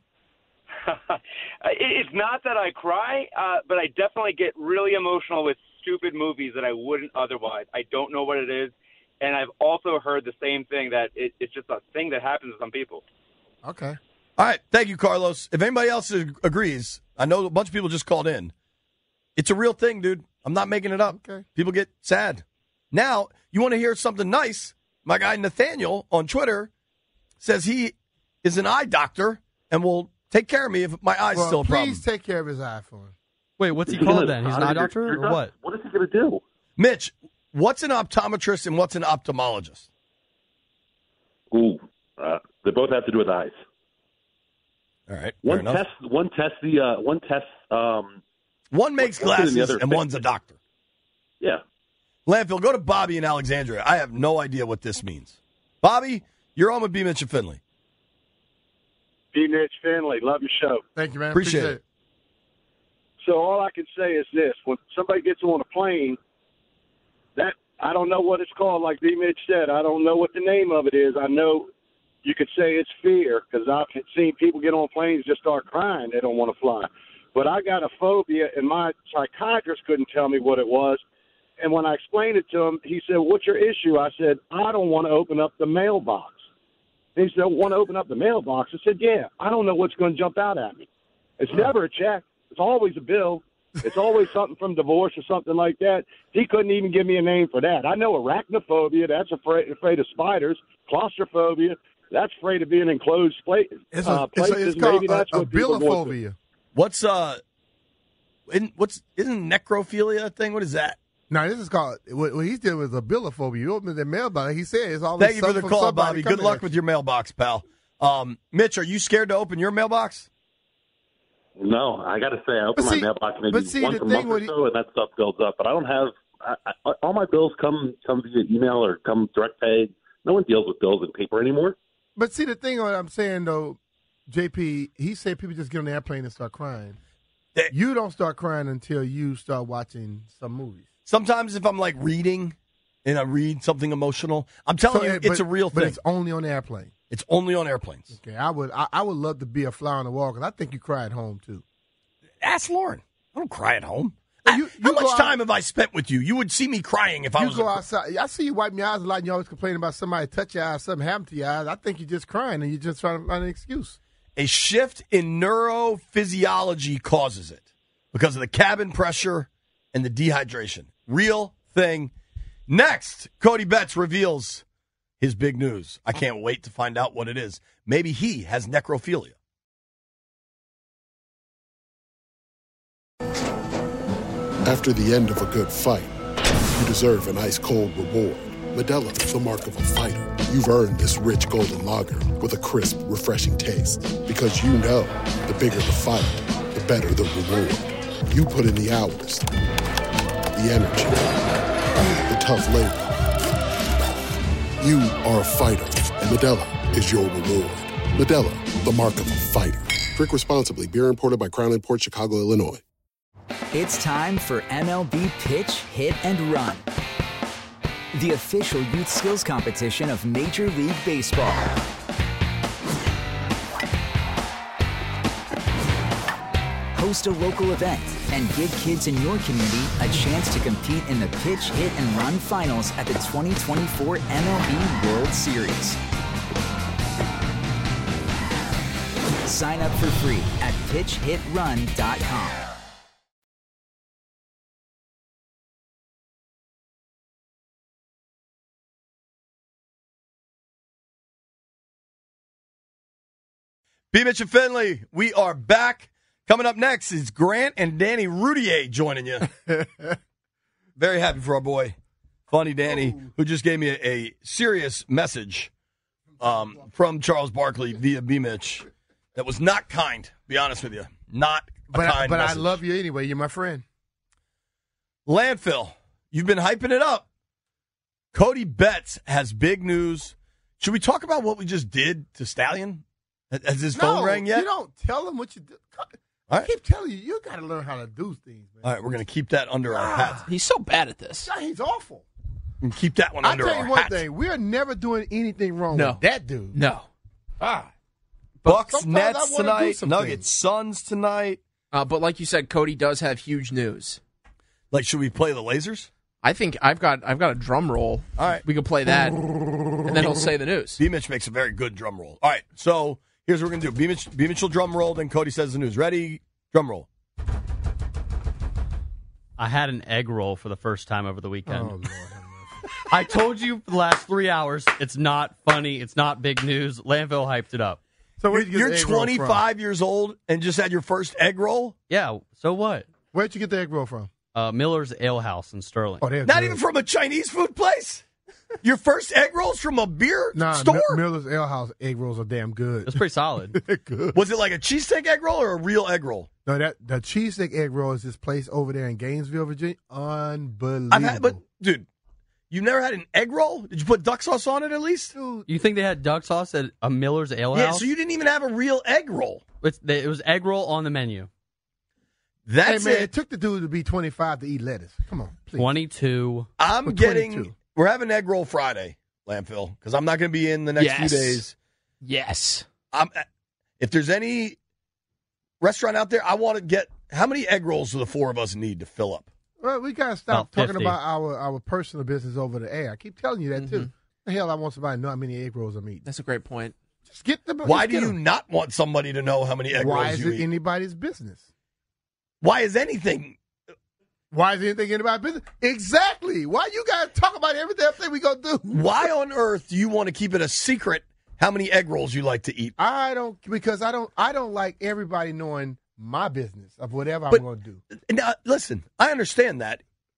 Speaker 13: It's not that I cry, uh, but I definitely get really emotional with stupid movies that I wouldn't otherwise. I don't know what it is, and I've also heard the same thing, that it, it's just a thing that happens to some people.
Speaker 6: Okay.
Speaker 5: All right, thank you, Carlos. If anybody else ag- agrees, I know a bunch of people just called in. It's a real thing, dude. I'm not making it up.
Speaker 6: Okay.
Speaker 5: People get sad. Now, you want to hear something nice? My guy Nathaniel on Twitter says he is an eye doctor and will take care of me if my eye's
Speaker 6: Well,
Speaker 5: still a problem.
Speaker 6: please take care of his eye for him.
Speaker 11: Wait, what's he
Speaker 12: He's
Speaker 11: called
Speaker 12: gonna-
Speaker 11: then? He's an eye
Speaker 12: you're-
Speaker 11: doctor
Speaker 12: you're
Speaker 11: or
Speaker 12: not-
Speaker 11: what?
Speaker 12: What is he going to do?
Speaker 5: Mitch, what's an optometrist and what's an ophthalmologist?
Speaker 12: Ooh, uh, they both have to do with eyes.
Speaker 5: All right, fair
Speaker 12: One
Speaker 5: enough.
Speaker 12: test, one test, the uh, one test. Um,
Speaker 5: One makes
Speaker 12: what's it in the
Speaker 5: glasses
Speaker 12: other
Speaker 5: and
Speaker 12: thing?
Speaker 5: one's a doctor.
Speaker 12: Yeah.
Speaker 5: Landfill, go to Bobby in Alexandria. I have no idea what this means. Bobby, you're on with B. Mitch and Finley.
Speaker 14: B. Mitch Finley, love your show.
Speaker 6: Thank you, man.
Speaker 5: Appreciate
Speaker 6: Appreciate,
Speaker 5: it.
Speaker 14: So all I can say is this: when somebody gets on a plane, that I don't know what it's called. Like B. Mitch said, I don't know what the name of it is. I know you could say it's fear because I've seen people get on planes just start crying. They don't want to fly. But I got a phobia, and my psychiatrist couldn't tell me what it was. And when I explained it to him, he said, "What's your issue?" I said, "I don't want to open up the mailbox." And he said, "Want to open up the mailbox?" I said, "Yeah, I don't know what's going to jump out at me. It's never a check. It's always a bill. It's always something from divorce or something like that." He couldn't even give me a name for that. I know arachnophobia, that's afraid, afraid of spiders. Claustrophobia, that's afraid of being in closed pla-
Speaker 6: It's, a,
Speaker 14: uh,
Speaker 6: it's,
Speaker 14: places.
Speaker 6: a, it's called
Speaker 14: Maybe that's
Speaker 6: a, a
Speaker 14: what people go through.
Speaker 6: bilophobia.
Speaker 5: What's uh, isn't, what's isn't necrophilia a thing? What is that?
Speaker 6: No, this is called, what, what he's doing is a bilophobia. You open the mailbox, he said it's all
Speaker 5: Thank you for
Speaker 6: something
Speaker 5: the
Speaker 6: from
Speaker 5: call,
Speaker 6: somebody
Speaker 5: Bobby.
Speaker 6: coming
Speaker 5: Good luck
Speaker 6: at
Speaker 5: with your mailbox, pal. Um, Mitch, are you scared to open your mailbox?
Speaker 12: No, I got to say, I open
Speaker 6: But
Speaker 12: my
Speaker 6: see-
Speaker 12: mailbox maybe
Speaker 6: but see,
Speaker 12: once
Speaker 6: the
Speaker 12: a
Speaker 6: thing
Speaker 12: month or
Speaker 6: with he-
Speaker 12: so, and that stuff builds up. But I don't have I, I, all my bills come come via email or come direct pay. No one deals with bills in paper anymore.
Speaker 6: But see, the thing what I'm saying, though, J P, he said people just get on the airplane and start crying. You don't start crying until you start watching some movies.
Speaker 5: Sometimes if I'm like reading and I read something emotional, I'm telling
Speaker 6: So,
Speaker 5: you,
Speaker 6: uh,
Speaker 5: it's
Speaker 6: but-
Speaker 5: a real
Speaker 6: But
Speaker 5: thing.
Speaker 6: it's only on the airplane.
Speaker 5: It's only on airplanes.
Speaker 6: Okay, I would I, I would love to be a fly on the wall because I think you cry at home, too.
Speaker 5: Ask Lauren. I don't cry at home.
Speaker 6: Well, you-
Speaker 5: I- How
Speaker 6: you go
Speaker 5: much
Speaker 6: out-
Speaker 5: time have I spent with you? You would see me crying if I
Speaker 6: You
Speaker 5: was.
Speaker 6: go
Speaker 5: a-
Speaker 6: outside. I see you wiping your eyes a lot, and you always complain about somebody touch your eyes, something happened to your eyes. I think you're just crying, and you're just trying to find an excuse.
Speaker 5: A shift in neurophysiology causes it because of the cabin pressure and the dehydration. Real thing. Next, Cody Betts reveals his big news. I can't wait to find out what it is. Maybe he has necrophilia.
Speaker 15: After the end of a good fight, you deserve an ice-cold reward. Modelo is the mark of a fighter. You've earned this rich golden lager with a crisp, refreshing taste. Because you know, the bigger the fight, the better the reward. You put in the hours, the energy, the tough labor. You are a fighter, and Modelo is your reward. Modelo, the mark of a fighter. Drink responsibly. Beer imported by Crown Imports, Chicago, Illinois.
Speaker 16: It's time for M L B Pitch, Hit, and Run, the official youth skills competition of Major League Baseball. Host a local event and give kids in your community a chance to compete in the Pitch, Hit, and Run finals at the twenty twenty-four M L B World Series. Sign up for free at pitch hit run dot com.
Speaker 5: B. Mitch and Finley, we are back. Coming up next is Grant and Danny Roudier joining you. Very happy for our boy, Funny Danny, who just gave me a, a serious message um, from Charles Barkley via B. Mitch that was not kind, be honest with you. Not a
Speaker 6: but
Speaker 5: kind
Speaker 6: I, But
Speaker 5: message.
Speaker 6: I love you anyway. You're my friend.
Speaker 5: Landfill, you've been hyping it up. Cody Betts has big news. Should we talk about what we just did to Stallion? Has his phone
Speaker 6: no,
Speaker 5: rang yet?
Speaker 6: You don't tell him what you do. I
Speaker 5: right.
Speaker 6: keep telling you, you got to learn how to do things, man.
Speaker 5: All right, we're going to keep that under our hats.
Speaker 7: He's so bad at this.
Speaker 6: He's awful.
Speaker 5: And keep that one
Speaker 6: I'll
Speaker 5: under
Speaker 6: tell
Speaker 5: our
Speaker 6: you one
Speaker 5: hats.
Speaker 6: thing. We are never doing anything wrong
Speaker 7: No.
Speaker 6: with that dude.
Speaker 7: No.
Speaker 6: Ah.
Speaker 5: Bucks,
Speaker 6: sometimes I
Speaker 5: Nets
Speaker 6: wanna do
Speaker 5: tonight,
Speaker 6: some
Speaker 5: Nuggets,
Speaker 6: things.
Speaker 5: Suns tonight.
Speaker 7: Uh, but like you said, Cody does have huge news.
Speaker 5: Like, should we play the lasers?
Speaker 7: I think I've got I've got a drum roll.
Speaker 5: All right.
Speaker 7: We could play that, and then he'll say the news.
Speaker 5: B. Mitch makes a very good drum roll. All right, so here's what we're going to do. B. Mitch, B. Mitch will drum roll, then Cody says the news. Ready? Drum roll.
Speaker 11: I had an egg roll for the first time over the weekend.
Speaker 6: Oh, Lord.
Speaker 11: I told you for the last three hours, it's not funny. It's not big news. Landfill hyped it up.
Speaker 6: So where'd you get
Speaker 5: You're
Speaker 6: the egg roll from?
Speaker 5: twenty-five years old and just had your first egg roll?
Speaker 11: Yeah, so what?
Speaker 6: Where'd you get the egg roll from?
Speaker 11: Uh, Miller's Ale House in Sterling.
Speaker 6: Oh, they're
Speaker 5: Not
Speaker 6: good.
Speaker 5: even from a Chinese food place? Your first egg rolls from a beer
Speaker 6: Nah,
Speaker 5: store?
Speaker 6: Mi- Miller's Ale House egg rolls are damn good.
Speaker 11: It's pretty solid.
Speaker 6: They're good.
Speaker 5: Was it like a cheesesteak egg roll or a real egg roll?
Speaker 6: No, that the cheesesteak egg roll is this place over there in Gainesville, Virginia. Unbelievable.
Speaker 5: I've had, but dude, you've never had an egg roll? Did you put duck sauce on it at least?
Speaker 6: Dude,
Speaker 11: You think they had duck sauce at a Miller's Ale
Speaker 5: Yeah,
Speaker 11: House?
Speaker 5: so you didn't even have a real egg roll.
Speaker 11: It's, they, it was egg roll on the menu.
Speaker 5: That's
Speaker 6: hey, man, it.
Speaker 5: it.
Speaker 6: took the dude to be twenty-five to eat lettuce. Come on, please.
Speaker 11: twenty-two.
Speaker 5: I'm
Speaker 6: We're
Speaker 5: getting.
Speaker 6: twenty-two.
Speaker 5: We're having egg roll Friday, Landfill, because I'm not going to be in the next
Speaker 7: Yes.
Speaker 5: few days.
Speaker 7: Yes.
Speaker 5: I'm, if there's any restaurant out there, I want to get. How many egg rolls do the four of us need to fill up?
Speaker 6: Well, we gotta stop
Speaker 11: About
Speaker 6: talking
Speaker 11: fifty.
Speaker 6: about our, our personal business over the air. I keep telling you that too. The hell, I want somebody to know how many egg rolls I'm eating.
Speaker 7: That's a great point.
Speaker 6: Just get the.
Speaker 5: Why
Speaker 6: just
Speaker 5: do
Speaker 6: get
Speaker 5: you
Speaker 6: 'em.
Speaker 5: not want somebody to know how many egg
Speaker 6: Why
Speaker 5: rolls
Speaker 6: is
Speaker 5: you
Speaker 6: it
Speaker 5: eat?
Speaker 6: anybody's business?
Speaker 5: Why is anything?
Speaker 6: Why is anything anybody's business? Exactly. Why you gotta talk about every damn thing we gonna do?
Speaker 5: Why on earth do you want to keep it a secret how many egg rolls you like to eat?
Speaker 6: I don't because I don't I don't like everybody knowing my business of whatever
Speaker 5: But-
Speaker 6: I'm gonna do.
Speaker 5: Now, listen, I understand that.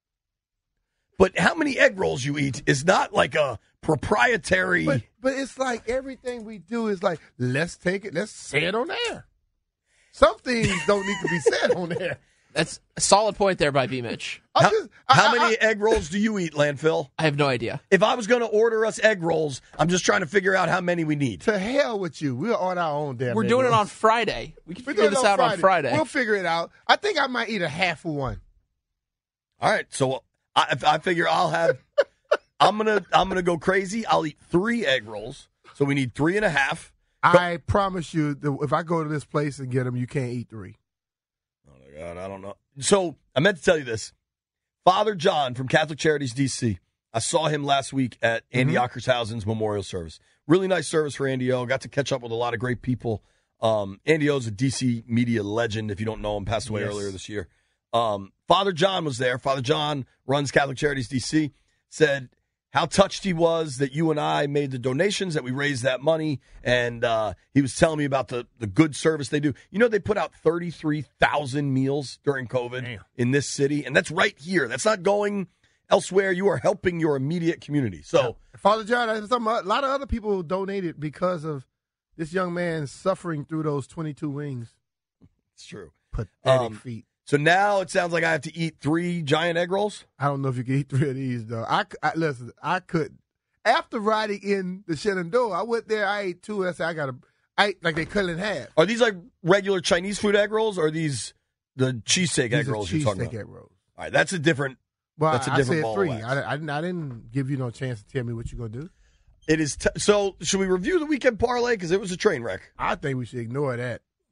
Speaker 5: But how many egg rolls you eat is not like a proprietary.
Speaker 6: But but it's like everything we do is like let's take it, let's say it on air. Some things don't need to be said on air.
Speaker 7: That's a solid point there by B. Mitch.
Speaker 6: I
Speaker 5: How,
Speaker 6: just- I-
Speaker 5: how
Speaker 6: I-
Speaker 5: many egg rolls do you eat, Landfill?
Speaker 7: I have no idea.
Speaker 5: If I was going to order us egg rolls, I'm just trying to figure out how many we need.
Speaker 6: To hell with you. We'll order our own damn.
Speaker 7: We're
Speaker 6: egg
Speaker 7: doing it
Speaker 6: rolls.
Speaker 7: on Friday. We can
Speaker 6: We're
Speaker 7: figure
Speaker 6: doing
Speaker 7: this
Speaker 6: it
Speaker 7: out on Friday.
Speaker 6: We'll figure it out. I think I might eat a half of one.
Speaker 5: All right, so I, if I figure I'll have. I'm gonna I'm gonna go crazy. I'll eat three egg rolls. So we need three and a half.
Speaker 6: I promise you, that if I go to this place and get them, you can't eat three.
Speaker 5: Oh my God, I don't know. So I meant to tell you this. Father John from Catholic Charities D C. I saw him last week at Andy
Speaker 6: Mhm.
Speaker 5: Ockershausen's memorial service. Really nice service for Andy O. Got to catch up with a lot of great people. Um, Andy O's a D C media legend. If you don't know him, passed away
Speaker 6: Yes.
Speaker 5: earlier this year. Um, Father John was there. Father John runs Catholic Charities D C. Said how touched he was that you and I made the donations, that we raised that money. And uh, he was telling me about the, the good service they do. You know, they put out thirty-three thousand meals during COVID
Speaker 6: Damn.
Speaker 5: in this city. And that's right here. That's not going elsewhere. You are helping your immediate community. So,
Speaker 6: Father John, I- some- a lot of other people donated because of this young man suffering through those twenty-two wings.
Speaker 5: it's true.
Speaker 6: Pathetic
Speaker 5: Um,
Speaker 6: feet.
Speaker 5: So now it sounds like I have to eat three giant egg rolls.
Speaker 6: I don't know if you can eat three of these though. I, c- I- listen. I couldn't. After riding in the Shenandoah, I went there. I ate two. I said I got to. I ate like they cut it in half.
Speaker 5: Are these like regular Chinese food egg rolls, or are these the cheesesteak egg
Speaker 6: These are
Speaker 5: rolls you're talking
Speaker 6: cheesesteak
Speaker 5: about?
Speaker 6: egg rolls.
Speaker 5: All right, that's a different.
Speaker 6: Well,
Speaker 5: that's a
Speaker 6: I
Speaker 5: different
Speaker 6: said
Speaker 5: ball of
Speaker 6: three.
Speaker 5: wax.
Speaker 6: I, I, didn't, I didn't give you no chance to tell me what you're gonna do.
Speaker 5: It is t- so. Should we review the weekend parlay because it was a train wreck?
Speaker 6: I think we should ignore that.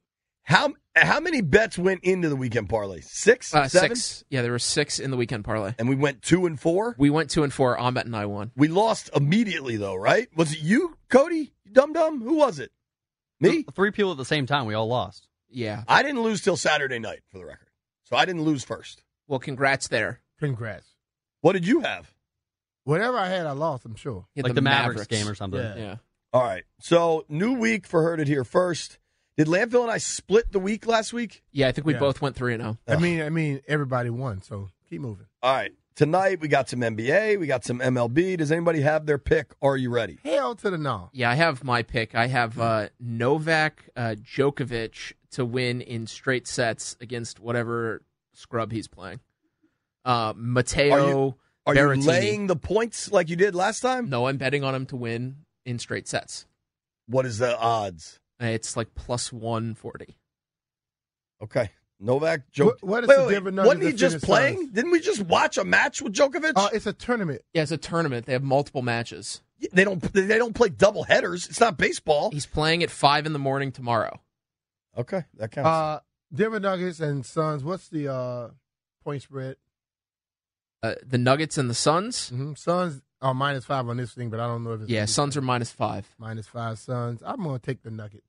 Speaker 5: How how many bets went into the weekend parlay? Six?
Speaker 7: Uh,
Speaker 5: seven?
Speaker 7: six. Yeah, there were six in the weekend parlay.
Speaker 5: And we went two and four?
Speaker 7: We went two and four. Ahmet and I won.
Speaker 5: We lost immediately, though, right? Was it you, Cody? Dum Dum? Who was it? Me?
Speaker 11: Three people at the same time. We all lost.
Speaker 7: Yeah.
Speaker 5: I didn't lose till Saturday night, for the record. So I didn't lose first.
Speaker 7: Well, congrats there.
Speaker 6: Congrats.
Speaker 5: What did you have?
Speaker 6: Whatever I had, I lost, I'm sure.
Speaker 11: Like the, the Mavericks. Mavericks game or something.
Speaker 6: Yeah.
Speaker 7: yeah.
Speaker 5: All right. So, new week for Heard It Here first. Did Landfill and I split the week last week?
Speaker 7: Yeah, I think we
Speaker 6: Yeah.
Speaker 7: both went three and oh.
Speaker 6: I mean, I mean, everybody won, so keep moving.
Speaker 5: All right. Tonight, we got some N B A. We got some M L B. Does anybody have their pick? Are you ready?
Speaker 6: Hell to the no.
Speaker 7: Yeah, I have my pick. I have uh, Novak uh, Djokovic to win in straight sets against whatever scrub he's playing. Uh, Matteo
Speaker 5: Are you, are
Speaker 7: Berrettini.
Speaker 5: you laying the points like you did last time?
Speaker 7: No, I'm betting on him to win in straight sets.
Speaker 5: What is the odds?
Speaker 7: Uh, It's like plus one forty.
Speaker 5: Okay. Novak Djokovic.
Speaker 6: What, what is
Speaker 5: wait,
Speaker 6: the
Speaker 5: wait,
Speaker 6: difference?
Speaker 5: Wasn't he just playing? Didn't we just watch a match with Djokovic?
Speaker 6: Oh, it's a tournament.
Speaker 7: Yeah, it's a tournament. They have multiple matches.
Speaker 5: They don't. They don't play double headers. It's not baseball.
Speaker 7: He's playing at five in the morning tomorrow.
Speaker 5: Okay, that counts.
Speaker 6: Uh, Denver Nuggets and Suns. What's the uh, point spread?
Speaker 7: Uh, the Nuggets and the Suns.
Speaker 6: Mm-hmm. Suns are minus five on this thing, but I don't know if it's
Speaker 7: Yeah, Suns are minus five.
Speaker 6: minus five. Suns. I'm going to take the Nuggets.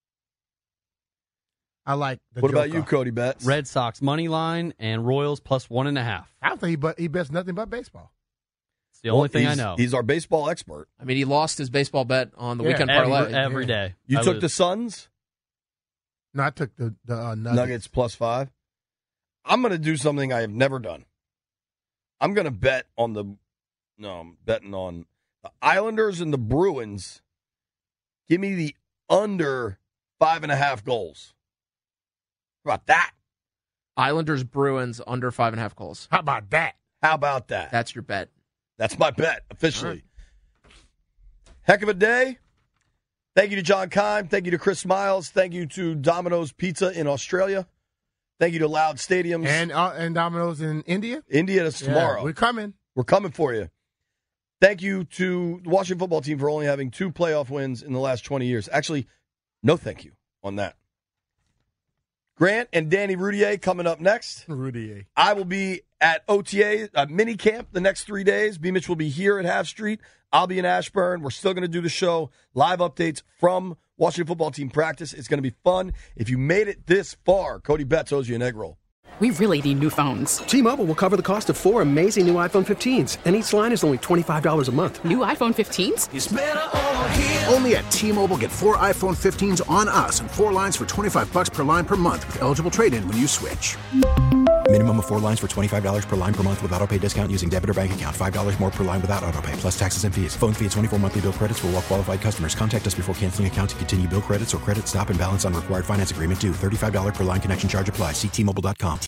Speaker 6: I like the
Speaker 5: What
Speaker 6: Joker.
Speaker 5: about you, Cody Betts?
Speaker 11: Red Sox money line and Royals plus one and a half.
Speaker 6: I don't think he, but he bets nothing but baseball.
Speaker 11: It's the only
Speaker 5: Well,
Speaker 11: thing I
Speaker 5: he's-
Speaker 11: know.
Speaker 5: He's our baseball expert.
Speaker 7: I mean, he lost his baseball bet on the
Speaker 6: Yeah,
Speaker 7: weekend
Speaker 11: every,
Speaker 7: parlay.
Speaker 11: every day.
Speaker 5: You
Speaker 11: I
Speaker 5: took
Speaker 11: lose.
Speaker 5: the Suns?
Speaker 6: No, I took the, the uh, Nuggets.
Speaker 5: Nuggets plus five. I'm going to do something I have never done. I'm going to bet on the. No, I'm betting on the Islanders and the Bruins. Give me the under five and a half goals. How about that?
Speaker 7: Islanders Bruins under five and a half goals.
Speaker 6: How about that?
Speaker 5: How about that?
Speaker 7: That's your bet.
Speaker 5: That's my bet, officially. Heck of a day. Thank you to John Kime. Thank you to Chris Miles. Thank you to Domino's Pizza in Australia. Thank you to Loud Stadiums.
Speaker 6: And uh, and Domino's in India?
Speaker 5: India is tomorrow.
Speaker 6: Yeah, we're coming.
Speaker 5: We're coming for you. Thank you to the Washington football team for only having two playoff wins in the last twenty years. Actually, no thank you on that. Grant and Danny Roudier coming up next.
Speaker 6: Roudier.
Speaker 5: I will be at O T A, uh, mini camp the next three days. B. Mitch will be here at Half Street. I'll be in Ashburn. We're still going to do the show. Live updates from Washington football team practice. It's going to be fun. If you made it this far, Cody Betts owes you an egg roll.
Speaker 9: We really need new phones.
Speaker 10: T-Mobile will cover the cost of four amazing new iPhone fifteens, and each line is only twenty-five dollars a month.
Speaker 9: New iPhone fifteens?
Speaker 3: It's better over here. Only at T-Mobile, get four iPhone fifteens on us and four lines for twenty-five bucks per line per month with eligible trade-in when you switch.
Speaker 4: Minimum of four lines for twenty-five dollars per line per month with autopay discount using debit or bank account. five dollars more per line without autopay, plus taxes and fees. Phone fee at twenty-four monthly bill credits for well-qualified customers. Contact us before canceling account to continue bill credits or credit stop and balance on required finance agreement due. thirty-five dollars per line connection charge applies. See T Mobile dot com.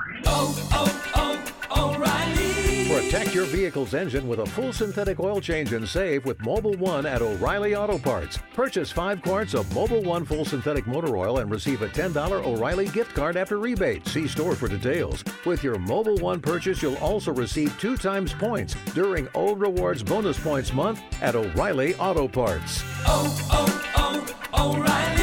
Speaker 17: Protect your vehicle's engine with a full synthetic oil change and save with Mobile One at O'Reilly Auto Parts. Purchase five quarts of Mobile One full synthetic motor oil and receive a ten dollars O'Reilly gift card after rebate. See store for details. With your Mobile One purchase, you'll also receive two times points during O Rewards Bonus Points Month at O'Reilly Auto Parts.
Speaker 18: Oh, oh, oh, O'Reilly.